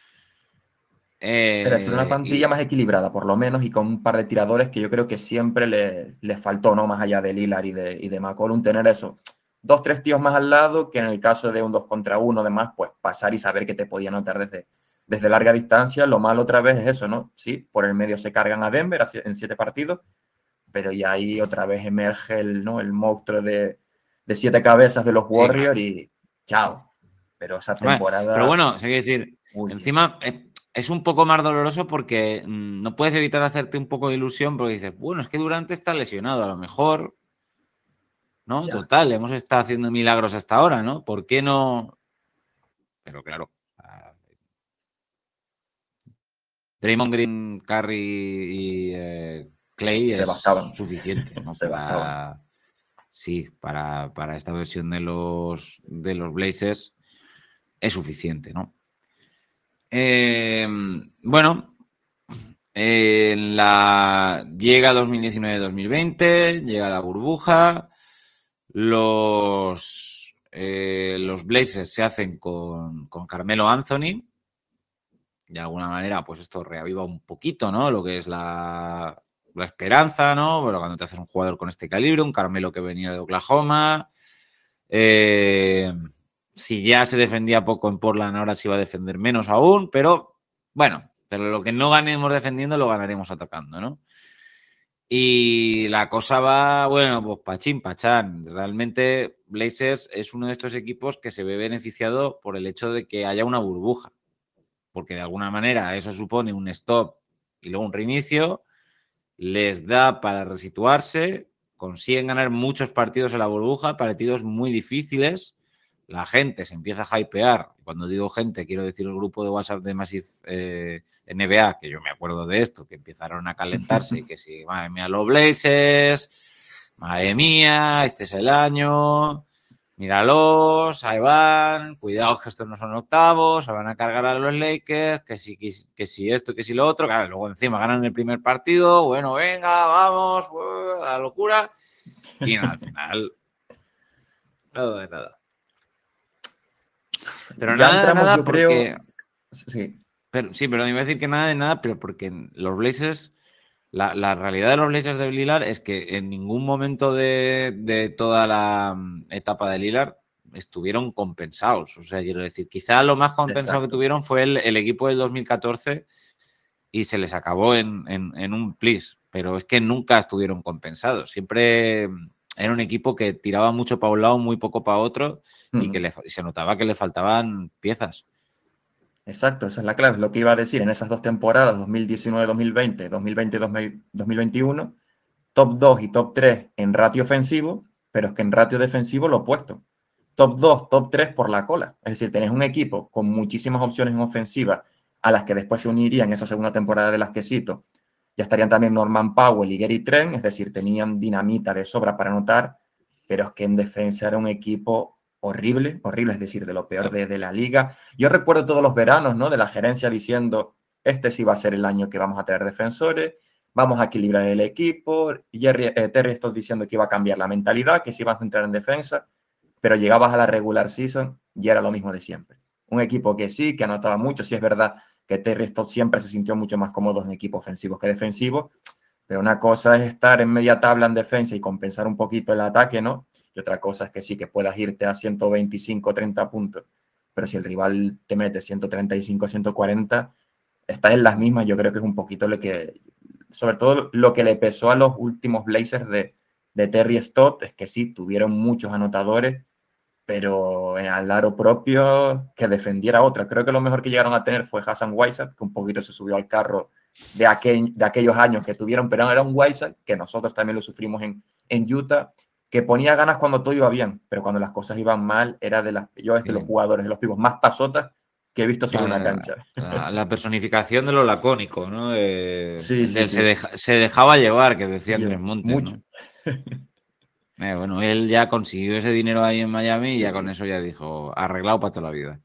Eh, Pero es una plantilla y... más equilibrada, por lo menos, y con un par de tiradores que yo creo que siempre le, le faltó, ¿no? Más allá de Lillard y de, y de McCollum, tener eso. Dos, tres tíos más al lado, que en el caso de un dos contra uno, demás, pues pasar y saber que te podía anotar desde, desde larga distancia. Lo malo otra vez es eso, ¿no? Sí, por el medio se cargan a Denver en siete partidos, pero ya ahí otra vez emerge el, ¿no? el monstruo de, de siete cabezas de los Warriors sí, y chao. Pero esa temporada... Pero bueno, se quiere decir, uy, encima... Eh... Es un poco más doloroso porque mmm, no puedes evitar hacerte un poco de ilusión porque dices, bueno, es que Durant está lesionado, a lo mejor, ¿no? Ya. Total, hemos estado haciendo milagros hasta ahora, ¿no? ¿Por qué no? Pero claro, uh, Draymond Green, Curry y eh, Clay se es bastaban. suficiente, ¿no? se para, sí, para, para esta versión de los, de los Blazers es suficiente, ¿no? Eh, bueno, En la... Llega dos mil diecinueve dos mil veinte, llega la burbuja, los, eh, los Blazers se hacen con, con Carmelo Anthony. De alguna manera, pues esto reaviva un poquito, ¿no? Lo que es la, la esperanza, ¿no? Pero cuando te haces un jugador con este calibre, un Carmelo que venía de Oklahoma. Eh, si ya se defendía poco en Portland, ahora se iba a defender menos aún, pero bueno, pero lo que no ganemos defendiendo lo ganaremos atacando, ¿no? Y la cosa va, bueno, pues pachín, pachán. Realmente Blazers es uno de estos equipos que se ve beneficiado por el hecho de que haya una burbuja. Porque de alguna manera eso supone un stop y luego un reinicio, les da para resituarse, consiguen ganar muchos partidos en la burbuja, partidos muy difíciles, la gente se empieza a hypear, cuando digo gente quiero decir el grupo de WhatsApp de Massive eh, N B A, que yo me acuerdo de esto, que empezaron a calentarse, y que si, madre mía, los Blazers, madre mía, este es el año... Míralos, ahí van, cuidado que estos no son octavos, se van a cargar a los Lakers, que si, que, que si esto, que si lo otro, claro, luego encima ganan el primer partido, bueno, venga, vamos, uh, a la locura, y nada, al final, nada de nada. Pero Ya nada de entramos, nada yo porque... creo... Sí. Pero, sí, pero iba a decir que nada de nada, pero porque los Blazers... La, la realidad de los Blazers de Lillard es que en ningún momento de, de toda la um, etapa de Lillard estuvieron compensados. O sea, quiero decir, quizá lo más compensado Exacto. que tuvieron fue el, el equipo del dos mil catorce y se les acabó en, en, en un plis. Pero es que nunca estuvieron compensados. Siempre era un equipo que tiraba mucho para un lado, muy poco para otro, Uh-huh. y que le, se notaba que le faltaban piezas. Exacto, esa es la clave. Lo que iba a decir en esas dos temporadas, dos mil diecinueve dos mil veinte, dos mil veinte dos mil veintiuno, top dos y top tres en ratio ofensivo, pero es que en ratio defensivo lo opuesto. Top dos, top tres por la cola. Es decir, tenés un equipo con muchísimas opciones en ofensiva a las que después se unirían esa segunda temporada de las que cito. Ya estarían también Norman Powell y Gary Trent, es decir, tenían dinamita de sobra para anotar, pero es que en defensa era un equipo horrible, horrible, es decir, de lo peor de, de la liga. Yo recuerdo todos los veranos, ¿no?, de la gerencia diciendo, este sí va a ser el año que vamos a tener defensores, vamos a equilibrar el equipo, Jerry, eh, Terry Stotts diciendo que iba a cambiar la mentalidad, que se iba a centrar en defensa, pero llegabas a la regular season y era lo mismo de siempre. Un equipo que sí, que anotaba mucho, sí es verdad que Terry Stotts siempre se sintió mucho más cómodo en equipos ofensivos que defensivos, pero una cosa es estar en media tabla en defensa y compensar un poquito el ataque, ¿no? Y otra cosa es que sí, que puedas irte a ciento veinticinco, treinta puntos, pero si el rival te mete ciento treinta y cinco, ciento cuarenta, estás en las mismas. Yo creo que es un poquito lo que, sobre todo lo que le pesó a los últimos Blazers de, de Terry Stotts, es que sí, tuvieron muchos anotadores, pero en al aro propio que defendiera otra. Creo que lo mejor que llegaron a tener fue Hassan Whiteside, que un poquito se subió al carro de, aquel, de aquellos años que tuvieron, pero era un Whiteside que nosotros también lo sufrimos en, en Utah, que ponía ganas cuando todo iba bien, pero cuando las cosas iban mal, era de las yo de los jugadores, de los pibos más pasotas que he visto sobre Claro, una cancha. La, la personificación de lo lacónico, ¿no? De, Sí, sí, de, sí. Se, deja, se dejaba llevar, que decía Andrés Montes, mucho. ¿no? Eh, bueno, él ya consiguió ese dinero ahí en Miami y sí, ya con eso ya dijo, arreglado para toda la vida.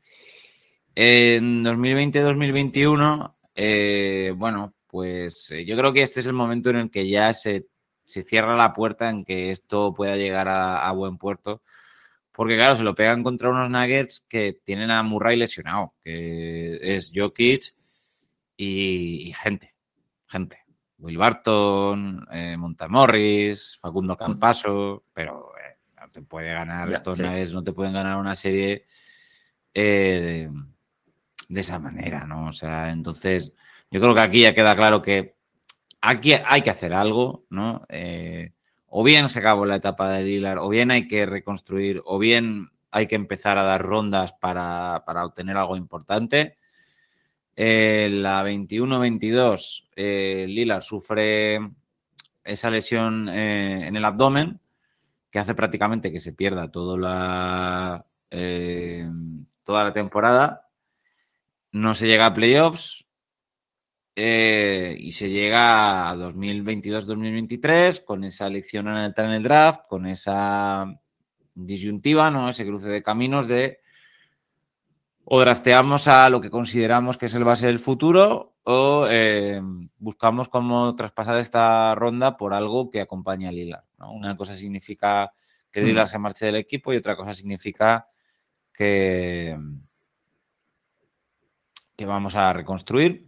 En dos mil veinte dos mil veintiuno, eh, bueno, pues eh, yo creo que este es el momento en el que ya se, se cierra la puerta en que esto pueda llegar a, a buen puerto. Porque, claro, se lo pegan contra unos Nuggets que tienen a Murray lesionado, que es Jokic y, y gente, gente. Will Barton, eh, Montamorris, Facundo Campaso, pero eh, no te puede ganar ya, estos sí. Nuggets, no te pueden ganar una serie eh, de, de esa manera, ¿no? O sea, entonces, yo creo que aquí ya queda claro que aquí hay que hacer algo, ¿no? Eh, o bien se acabó la etapa de Lillard, o bien hay que reconstruir, o bien hay que empezar a dar rondas para, para obtener algo importante. Eh, la veintiuno veintidós, eh, Lillard sufre esa lesión eh, en el abdomen que hace prácticamente que se pierda toda la, eh, toda la temporada. No se llega a playoffs. Eh, y se llega a dos mil veintidós dos mil veintitrés con esa elección en el, en el draft, con esa disyuntiva, ¿no? Ese cruce de caminos de o drafteamos a lo que consideramos que es el base del futuro o eh, buscamos cómo traspasar esta ronda por algo que acompañe a Lillard, ¿no? Una cosa significa que Lillard se marche del equipo y otra cosa significa que, que vamos a reconstruir.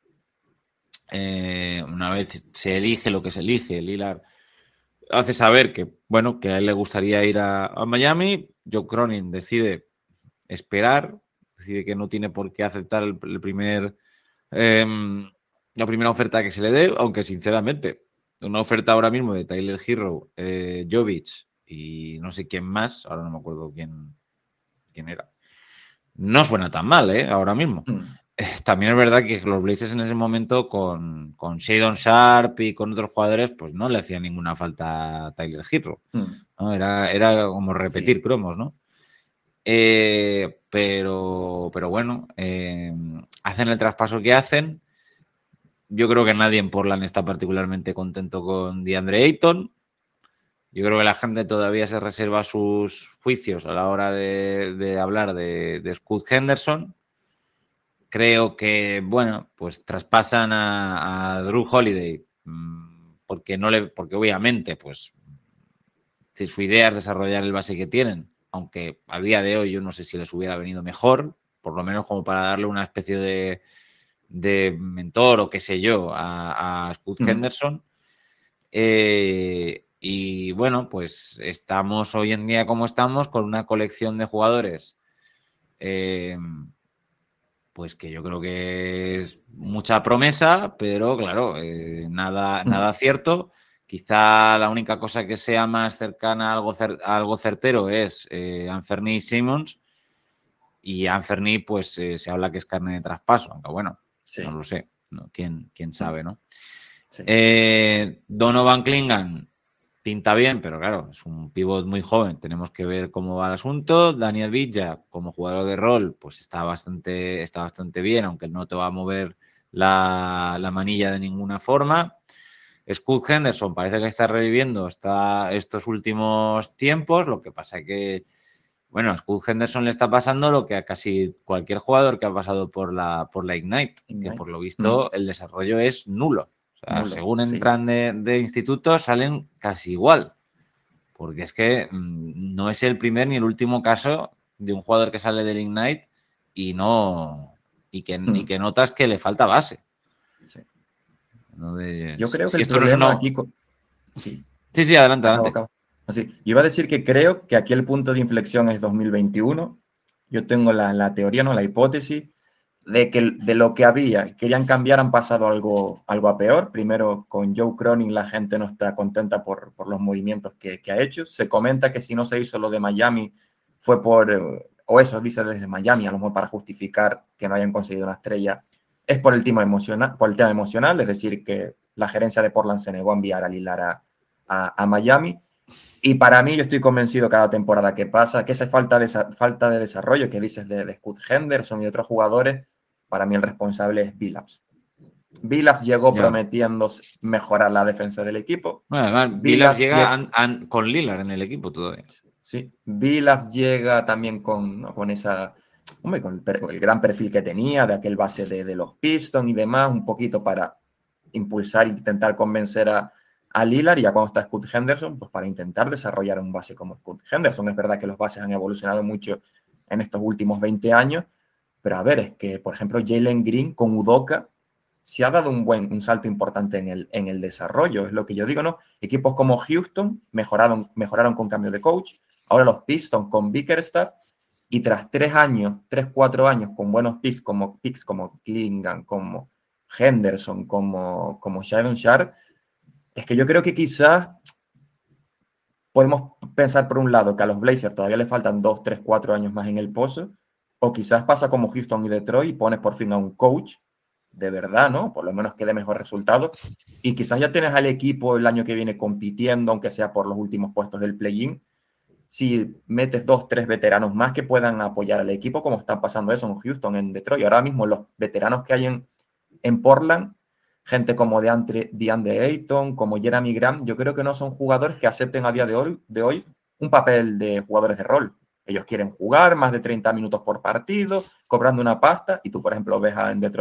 Eh, una vez se elige lo que se elige, Lillard hace saber que, bueno, que a él le gustaría ir a, a Miami. Joe Cronin decide esperar, decide que no tiene por qué aceptar el, el primer, eh, la primera oferta que se le dé, aunque sinceramente una oferta ahora mismo de Tyler Herro, eh, Jovic y no sé quién más, ahora no me acuerdo quién, quién era, no suena tan mal, ¿eh? Ahora mismo. Mm. Eh, también es verdad que los Blazers en ese momento con, con Shadon Sharp y con otros jugadores, pues no le hacía ninguna falta a Tyler Herro, mm. ¿no? Era, era como repetir sí. cromos, ¿no? Eh, pero, pero bueno, eh, hacen el traspaso que hacen. Yo creo que nadie en Portland está particularmente contento con DeAndre Ayton. Yo creo que la gente todavía se reserva sus juicios a la hora de, de hablar de, de Scoot Henderson. Creo que, bueno, pues traspasan a, a Drew Holiday porque, no le, porque obviamente, pues, si su idea es desarrollar el base que tienen, aunque a día de hoy yo no sé si les hubiera venido mejor, por lo menos como para darle una especie de, de mentor o qué sé yo a, a Scoot mm. Henderson. Eh, y bueno, pues estamos hoy en día como estamos, con una colección de jugadores eh, pues que yo creo que es mucha promesa, pero claro, eh, nada, mm. nada cierto. Quizá la única cosa que sea más cercana a algo, cer a algo certero es eh, Anthony Simons. Y Anthony, pues eh, se habla que es carne de traspaso, aunque bueno, sí. no lo sé, ¿no? ¿Quién, quién sabe, no? Sí. Eh, Donovan Clingan pinta bien, pero claro, es un pívot muy joven, tenemos que ver cómo va el asunto. Daniel Villa, como jugador de rol, pues está bastante, está bastante bien, aunque no te va a mover la, la manilla de ninguna forma. Scoot Henderson parece que está reviviendo hasta estos últimos tiempos, lo que pasa que, bueno, a Scoot Henderson le está pasando lo que a casi cualquier jugador que ha pasado por la, por la Ignite, Ignite, que por lo visto mm. el desarrollo es nulo. O sea, nulo, según entran sí. de, de instituto salen casi igual, porque es que mmm, no es el primer ni el último caso de un jugador que sale del Ignite y no y que, mm. y que notas que le falta base. Sí. No de, Yo creo si que el problema no es no... aquí... Con... Sí. sí, sí, adelante, acabo, adelante. Acabo. Así, yo iba a decir que creo que aquí el punto de inflexión es dos mil veintiuno. Yo tengo la, la teoría, no la hipótesis, de que de lo que había, querían cambiar, han pasado algo, algo a peor. Primero, con Joe Cronin la gente no está contenta por, por los movimientos que, que ha hecho. Se comenta que si no se hizo lo de Miami fue por, o eso dice desde Miami, a lo mejor para justificar que no hayan conseguido una estrella, es por el tema emocional, por el tema emocional, es decir, que la gerencia de Portland se negó a enviar a Lillard a, a, a Miami. Y para mí, yo estoy convencido cada temporada que pasa, que esa falta de, falta de desarrollo que dices de, de Scoot Henderson y otros jugadores, para mí el responsable es Billups. Billups llegó yeah. prometiendo mejorar la defensa del equipo. Bueno, además, Billups llega lleg an, an, con Lillard en el equipo todavía. Sí, Billups llega también con, ¿no? con esa... Hombre, con el, el gran perfil que tenía de aquel base de, de los Pistons y demás, un poquito para impulsar e intentar convencer a, a Lillard, y ya cuando está Scoot Henderson, pues para intentar desarrollar un base como Scoot Henderson. Es verdad que los bases han evolucionado mucho en estos últimos veinte años, pero a ver, es que, por ejemplo, Jalen Green con Udoka se ha dado un buen un salto importante en el, en el desarrollo, es lo que yo digo, ¿no? Equipos como Houston mejoraron, mejoraron con cambio de coach, ahora los Pistons con Bickerstaff, y tras tres años, tres, cuatro años con buenos picks como, picks como Clingan, como Henderson, como, como Shadon Sharp, es que yo creo que quizás podemos pensar por un lado que a los Blazers todavía le faltan dos, tres, cuatro años más en el pozo, o quizás pasa como Houston y Detroit y pones por fin a un coach de verdad, ¿no? Por lo menos que dé mejor resultado, y quizás ya tienes al equipo el año que viene compitiendo, aunque sea por los últimos puestos del play-in. Si metes dos, tres veteranos más que puedan apoyar al equipo, como están pasando eso en Houston, en Detroit. Ahora mismo los veteranos que hay en, en Portland, gente como DeAndre, DeAndre Ayton, como Jeremy Grant, yo creo que no son jugadores que acepten a día de hoy, de hoy un papel de jugadores de rol. Ellos quieren jugar más de treinta minutos por partido, cobrando una pasta, y tú, por ejemplo, ves a, en Detroit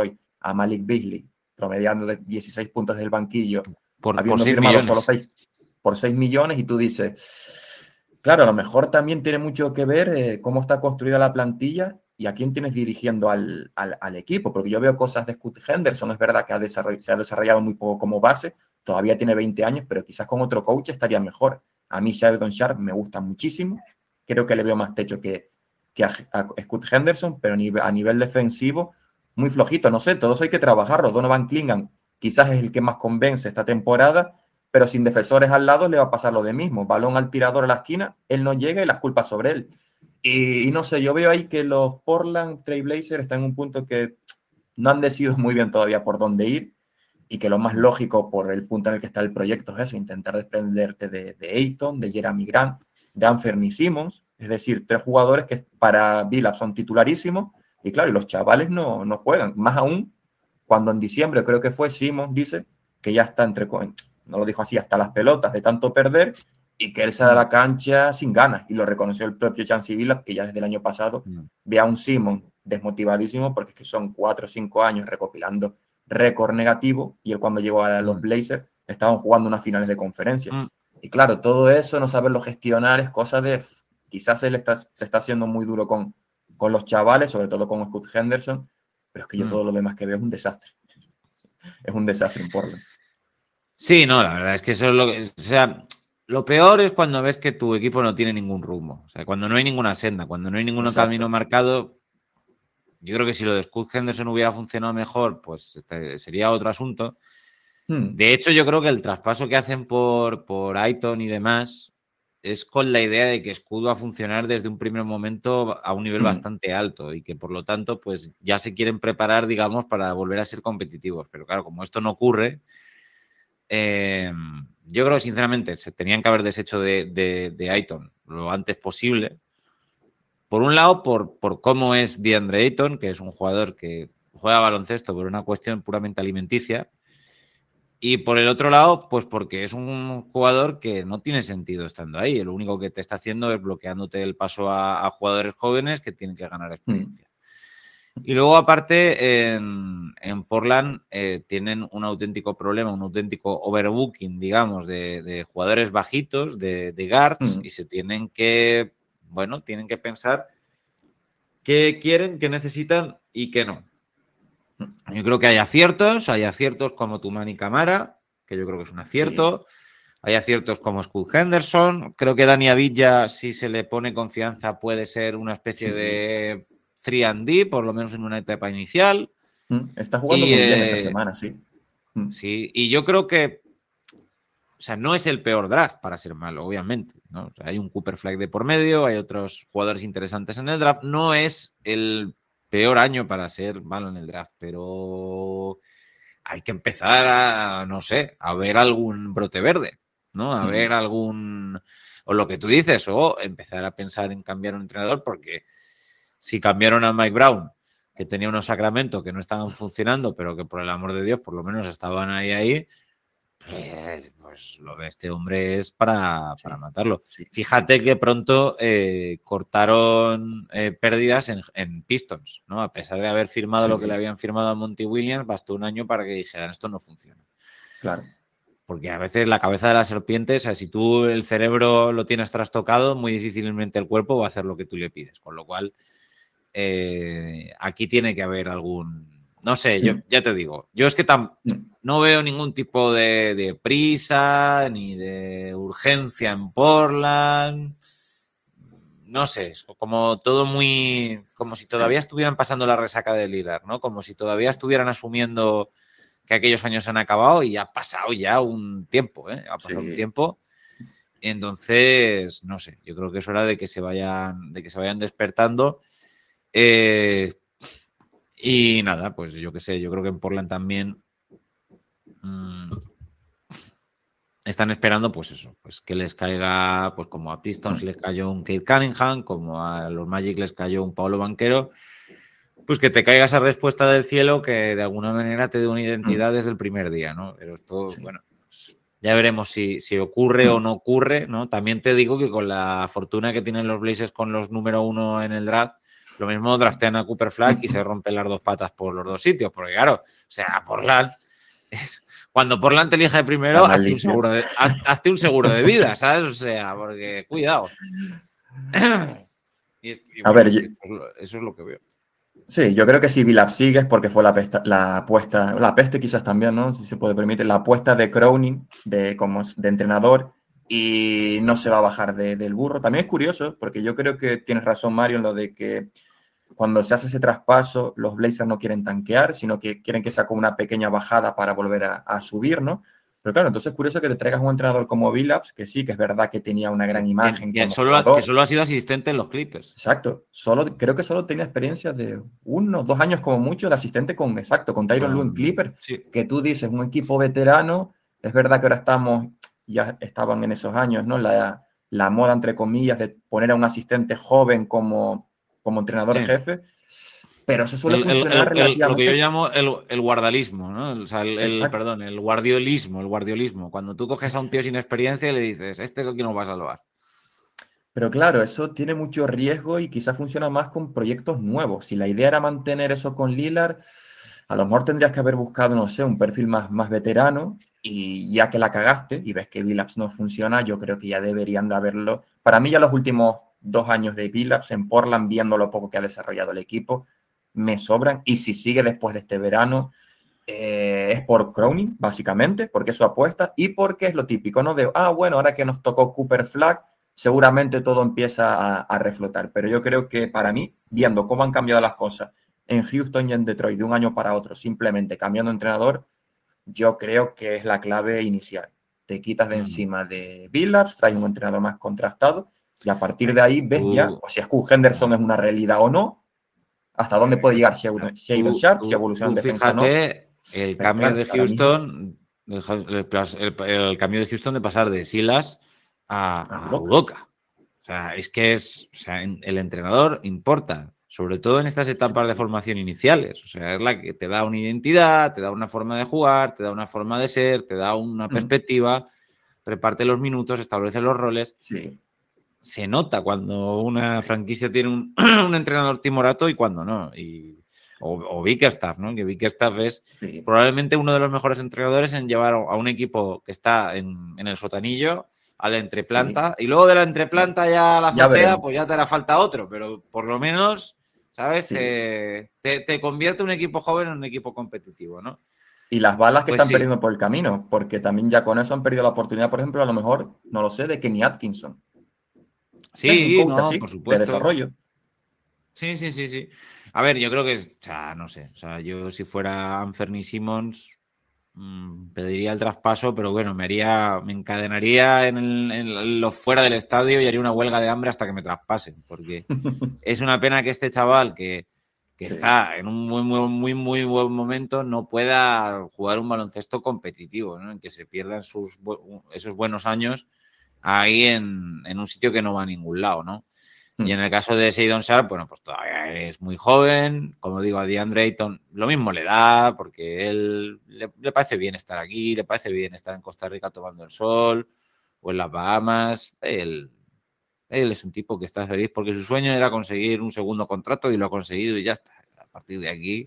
a Malik Beasley, promediando de dieciséis puntos del banquillo, Por, habiendo por seis firmado millones. solo seis por seis millones, y tú dices, claro, a lo mejor también tiene mucho que ver eh, cómo está construida la plantilla y a quién tienes dirigiendo al, al, al equipo, porque yo veo cosas de Scoot Henderson, es verdad que ha desarroll- se ha desarrollado muy poco como base, todavía tiene veinte años, pero quizás con otro coach estaría mejor. A mí Sheldon Sharp me gusta muchísimo, creo que le veo más techo que, que a, a Scoot Henderson, pero a nivel defensivo, muy flojito, no sé, todos hay que trabajarlo. Donovan Clingan quizás es el que más convence esta temporada, pero sin defensores al lado le va a pasar lo de mismo. Balón al tirador a la esquina, él no llega y las culpas sobre él. Y, y no sé, yo veo ahí que los Portland Trail Blazers están en un punto que no han decidido muy bien todavía por dónde ir, y que lo más lógico por el punto en el que está el proyecto es eso, intentar desprenderte de, de Ayton, de Jeremy Grant, de Anthony Simmons, es decir, tres jugadores que para Billups son titularísimos, y claro, y los chavales no, no juegan, más aún cuando en diciembre creo que fue Simmons, dice que ya está entre, no lo dijo así, hasta las pelotas de tanto perder, y que él sale a la cancha sin ganas, y lo reconoció el propio Chancey Billups, que ya desde el año pasado mm. ve a un Simmons desmotivadísimo, porque es que son cuatro o cinco años recopilando récord negativo, y él cuando llegó a los Blazers estaban jugando unas finales de conferencia. Mm. Y claro, todo eso, no saberlo gestionar, es cosa de, quizás él está, se está haciendo muy duro con, con los chavales, sobre todo con Scoot Henderson, pero es que yo mm. todo lo demás que veo es un desastre. Es un desastre en Portland. Sí, no, la verdad es que eso es lo que... O sea, lo peor es cuando ves que tu equipo no tiene ningún rumbo. O sea, cuando no hay ninguna senda, cuando no hay ningún Exacto. camino marcado. Yo creo que si lo de Scoot Henderson hubiera funcionado mejor, pues este sería otro asunto. Hmm. De hecho, yo creo que el traspaso que hacen por, por Ayton y demás es con la idea de que Scoot va a funcionar desde un primer momento a un nivel hmm. bastante alto, y que por lo tanto pues ya se quieren preparar, digamos, para volver a ser competitivos. Pero claro, como esto no ocurre, eh, yo creo que sinceramente se tenían que haber deshecho de, de, de Ayton lo antes posible. Por un lado, por, por cómo es DeAndre Ayton, que es un jugador que juega baloncesto por una cuestión puramente alimenticia. Y por el otro lado, pues porque es un jugador que no tiene sentido estando ahí. Lo único que te está haciendo es bloqueándote el paso a, a jugadores jóvenes que tienen que ganar experiencia. Mm. Y luego, aparte, en, en Portland eh, tienen un auténtico problema, un auténtico overbooking, digamos, de, de jugadores bajitos, de, de guards, mm. y se tienen que... Bueno, tienen que pensar qué quieren, qué necesitan y qué no. Yo creo que hay aciertos, hay aciertos como Toumani Camara, que yo creo que es un acierto. Sí. Hay aciertos como Scoot Henderson. Creo que Dani Avdija, si se le pone confianza, puede ser una especie sí. de tres and D, por lo menos en una etapa inicial. Está jugando y, muy bien eh, esta semana, sí. Sí, y yo creo que o sea, no es el peor draft para ser malo, obviamente, ¿no? O sea, hay un Cooper Flag de por medio, hay otros jugadores interesantes en el draft. No es el peor año para ser malo en el draft, pero hay que empezar a, no sé, a ver algún brote verde, ¿no? A ver algún... O lo que tú dices, o empezar a pensar en cambiar un entrenador, porque si cambiaron a Mike Brown, que tenía unos Sacramento que no estaban funcionando, pero que por el amor de Dios por lo menos estaban ahí, ahí, Pues, pues lo de este hombre es para, para sí, matarlo. Sí. Fíjate que pronto eh, cortaron eh, pérdidas en, en Pistons, ¿no? A pesar de haber firmado sí. lo que le habían firmado a Monty Williams, bastó un año para que dijeran esto no funciona. Claro. Porque a veces la cabeza de la serpiente, o sea, si tú el cerebro lo tienes trastocado, muy difícilmente el cuerpo va a hacer lo que tú le pides. Con lo cual, eh, aquí tiene que haber algún... No sé, yo ya te digo, yo es que tam, no veo ningún tipo de, de prisa ni de urgencia en Portland. No sé, es como todo muy... Como si todavía estuvieran pasando la resaca de Lillard, ¿no? Como si todavía estuvieran asumiendo que aquellos años han acabado y ha pasado ya un tiempo, ¿eh? Ha pasado sí. un tiempo. Entonces, no sé, yo creo que es hora de que se vayan, de que se vayan despertando. Eh... Y nada, pues yo qué sé, yo creo que en Portland también mmm, están esperando, pues eso, pues que les caiga, pues como a Pistons les cayó un Cade Cunningham, como a los Magic les cayó un Paolo Banchero, pues que te caiga esa respuesta del cielo que de alguna manera te dé una identidad desde el primer día, ¿no? Pero esto, sí. bueno, pues ya veremos si, si ocurre o no ocurre, ¿no? También te digo que con la fortuna que tienen los Blazers con los número uno en el draft, Lo mismo draftean a Cooper Flag y se rompen las dos patas por los dos sitios, porque claro, o sea, Portland, es, cuando Portland te elige primero, hazte un, seguro de, haz, hazte un seguro de vida, ¿sabes? O sea, porque cuidado. y, y bueno, a ver, eso, yo, es lo, eso es lo que veo. Sí, yo creo que si Billups sigue es porque fue la, pesta, la apuesta, la peste quizás también, ¿no? Si se puede permitir, la apuesta de Cronin de, como de entrenador y no se va a bajar de, del burro. También es curioso, porque yo creo que tienes razón, Mario, en lo de que cuando se hace ese traspaso, los Blazers no quieren tanquear, sino que quieren que sea como una pequeña bajada para volver a, a subir, ¿no? Pero claro, entonces es curioso que te traigas un entrenador como Billups, que sí, que es verdad que tenía una gran imagen. Que, como solo, jugador. que solo ha sido asistente en los Clippers. Exacto. Solo, creo que solo tenía experiencia de uno, dos años como mucho de asistente con, exacto, con Tyronn Lue en Clippers. Sí. Que tú dices, un equipo veterano, es verdad que ahora estamos, ya estaban en esos años, ¿no? La, la moda, entre comillas, de poner a un asistente joven como, como entrenador Sí. jefe. Pero eso suele el, funcionar el, el, relativamente... Lo que yo llamo el, el guardalismo, ¿no? O sea, el, el, perdón, el guardiolismo, el guardiolismo. Cuando tú coges a un tío sin experiencia y le dices, este es el que nos va a salvar. Pero claro, eso tiene mucho riesgo y quizás funciona más con proyectos nuevos. Si la idea era mantener eso con Lillard, a lo mejor tendrías que haber buscado, no sé, un perfil más, más veterano y ya que la cagaste y ves que Billups no funciona, yo creo que ya deberían de haberlo. Para mí ya los últimos dos años de Billups en Portland, viendo lo poco que ha desarrollado el equipo, me sobran. Y si sigue después de este verano, eh, es por Cronin, básicamente, porque es su apuesta y porque es lo típico, ¿no? De, ah, bueno, ahora que nos tocó Cooper Flag, seguramente todo empieza a, a reflotar. Pero yo creo que para mí, viendo cómo han cambiado las cosas en Houston y en Detroit de un año para otro, simplemente cambiando entrenador, yo creo que es la clave inicial. Te quitas de encima de Billups, traes un entrenador más contrastado y a partir de ahí ves ya, o si Scoot Henderson es una realidad o no, hasta dónde puede llegar Shadon Sharp, si evoluciona en defensa o no. Fíjate, el Pero cambio claro, de Houston, el, el, el, el cambio de Houston de pasar de Silas a, a Udoka. O sea, es que es, o sea, el entrenador importa, sobre todo en estas etapas de formación iniciales. O sea, es la que te da una identidad, te da una forma de jugar, te da una forma de ser, te da una perspectiva, reparte los minutos, establece los roles. Sí. Se nota cuando una franquicia tiene un, un entrenador timorato y cuando no. Y, o, o Bickerstaff, ¿no? Que Bickerstaff es sí. probablemente uno de los mejores entrenadores en llevar a un equipo que está en, en el sotanillo a la entreplanta. Sí. Y luego de la entreplanta ya a la azotea, pues ya te hará falta otro. Pero por lo menos, ¿sabes? Sí. Te, te, te convierte un equipo joven en un equipo competitivo, ¿no? Y las balas que pues están sí. perdiendo por el camino, porque también ya con eso han perdido la oportunidad, por ejemplo, a lo mejor, no lo sé, de Kenny Atkinson. Sí, no, así, por supuesto. De desarrollo. Sí, sí, sí, sí. A ver, yo creo que, o sea, no sé, o sea, yo si fuera Anthony Simmons mmm, pediría el traspaso, pero bueno, me haría, me encadenaría en, el, en lo fuera del estadio y haría una huelga de hambre hasta que me traspasen, porque es una pena que este chaval que, que sí. está en un muy, muy, muy, muy buen momento no pueda jugar un baloncesto competitivo, ¿no? En que se pierdan sus, esos buenos años ahí en, en un sitio que no va a ningún lado, ¿no? Mm. Y en el caso de Shadon Sharp, bueno, pues todavía es muy joven. Como digo, a DeAndre Ayton lo mismo le da, porque él le, le parece bien estar aquí, le parece bien estar en Costa Rica tomando el sol o en las Bahamas. Él, él es un tipo que está feliz porque su sueño era conseguir un segundo contrato y lo ha conseguido y ya está. A partir de aquí,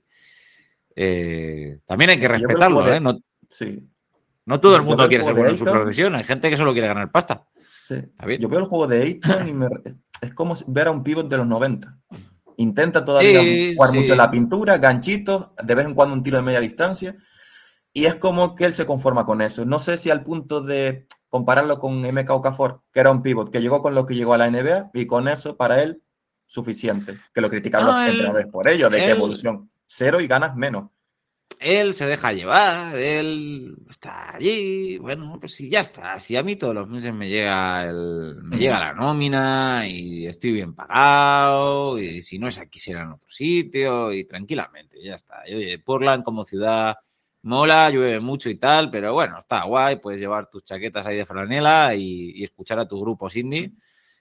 eh, también hay que respetarlo, de... ¿eh? No, sí. No todo el mundo quiere ser bueno en su profesión. Hay gente que solo quiere ganar pasta. Sí. Yo veo el juego de Ayton y me... es como ver a un pívot de los noventa. Intenta todavía sí, jugar sí. mucho en la pintura, ganchitos, de vez en cuando un tiro de media distancia. Y es como que él se conforma con eso. No sé si al punto de compararlo con M K Okafor, que era un pívot que llegó con lo que llegó a la N B A y con eso, para él, suficiente. Que lo critican no, los él, entrenadores por ello, de él, que evolución cero y ganas menos. Él se deja llevar, él está allí, bueno, pues sí, ya está. Si a mí todos los meses me llega el, me llega la nómina y estoy bien pagado, y si no es aquí será en otro sitio, y tranquilamente, ya está. Y, oye, Portland como ciudad mola, llueve mucho y tal, pero bueno, está guay, puedes llevar tus chaquetas ahí de franela y, y escuchar a tu grupo indie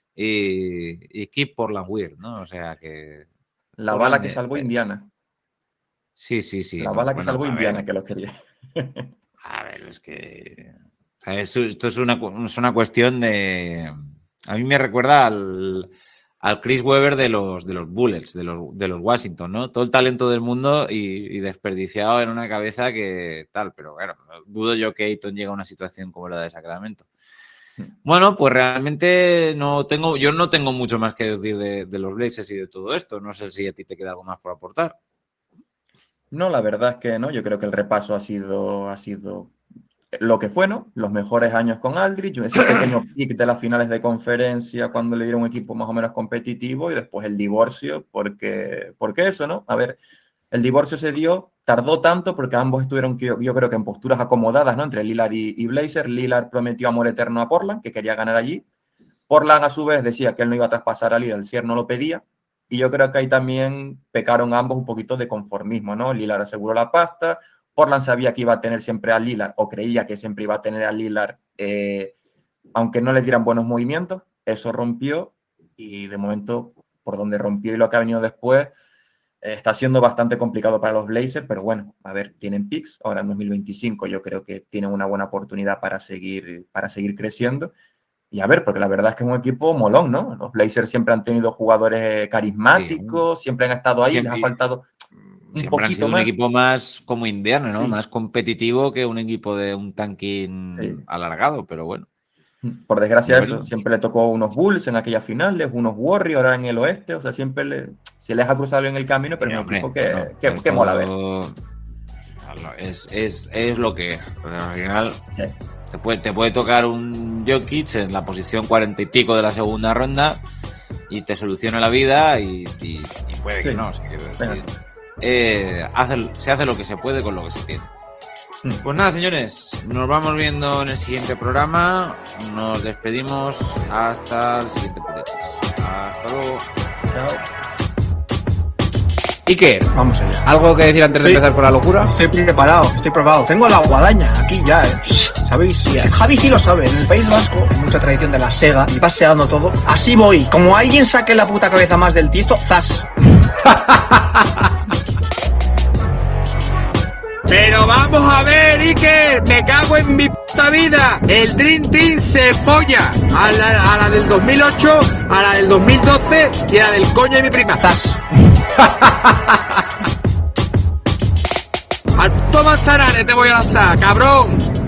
y, y keep Portland weird, ¿no? O sea que... La Portland bala que salvó de, Indiana. Sí, sí, sí. La no, bala que bueno, salvó Indiana, que lo quería. A ver, es que... O sea, esto es una, es una cuestión de... A mí me recuerda al, al Chris Webber de los, de los Bullets, de los, de los Washington, ¿no? Todo el talento del mundo y, y desperdiciado en una cabeza que tal, pero bueno, dudo yo que Ayton llegue a una situación como la de Sacramento. Bueno, pues realmente no tengo, yo no tengo mucho más que decir de, de los Blazers y de todo esto. No sé si a ti te queda algo más por aportar. No, la verdad es que no. Yo creo que el repaso ha sido, ha sido lo que fue, ¿no? Los mejores años con Aldridge, ese pequeño pick de las finales de conferencia cuando le dieron un equipo más o menos competitivo y después el divorcio, porque, porque eso, ¿no? A ver, el divorcio se dio, tardó tanto porque ambos estuvieron, yo, yo creo que en posturas acomodadas, ¿no? Entre Lillard y, y Blazer. Lillard prometió amor eterno a Portland, que quería ganar allí. Portland, a su vez, decía que él no iba a traspasar a Lillard, el Cier no lo pedía. Y yo creo que ahí también pecaron ambos un poquito de conformismo, ¿no? Lillard aseguró la pasta. Portland sabía que iba a tener siempre a Lillard, o creía que siempre iba a tener a Lillard, eh, aunque no le dieran buenos movimientos. Eso rompió y de momento, por donde rompió y lo que ha venido después, está siendo bastante complicado para los Blazers, pero bueno, a ver, tienen picks. Ahora en dos mil veinticinco yo creo que tienen una buena oportunidad para seguir, para seguir creciendo. Y a ver, porque la verdad es que es un equipo molón, ¿no? Los Blazers siempre han tenido jugadores carismáticos, sí, siempre han estado ahí, siempre, les ha faltado un siempre poquito han sido más. Un equipo más como Indiana, ¿no? Sí. Más competitivo que un equipo de un tanking sí. alargado, pero bueno. Por desgracia, bueno. eso siempre le tocó unos Bulls en aquellas finales, unos Warriors ahora en el oeste, o sea, siempre le, se les ha cruzado en el camino, pero es un equipo que, no, que, que mola ver. Es, es, es lo que es. Al final sí. te, puede, te puede tocar un Jokic en la posición cuarenta y pico de la segunda ronda y te soluciona la vida y, y, y puede que sí. no. O sea, que, decir, eh, hace, se hace lo que se puede con lo que se tiene. Pues nada, señores, nos vamos viendo en el siguiente programa. Nos despedimos hasta el siguiente podcast. Hasta luego. Chao. Iker, vamos allá. ¿Algo que decir antes de estoy, empezar con la locura? Estoy preparado, estoy preparado. Tengo la guadaña aquí ya, ¿eh? ¿Sabéis? Sí, Javi sí lo sabe. En el País Vasco hay mucha tradición de la sega y vas segando todo. Así voy. Como alguien saque la puta cabeza más del tiesto, ¡zas! Pero vamos a ver, Iker, me cago en mi puta vida. El Dream Team se folla a la, a la del dos mil ocho, a la del dos mil doce y a la del coño de mi prima. ¡Zas! Al puto Manzanares te voy a lanzar, cabrón.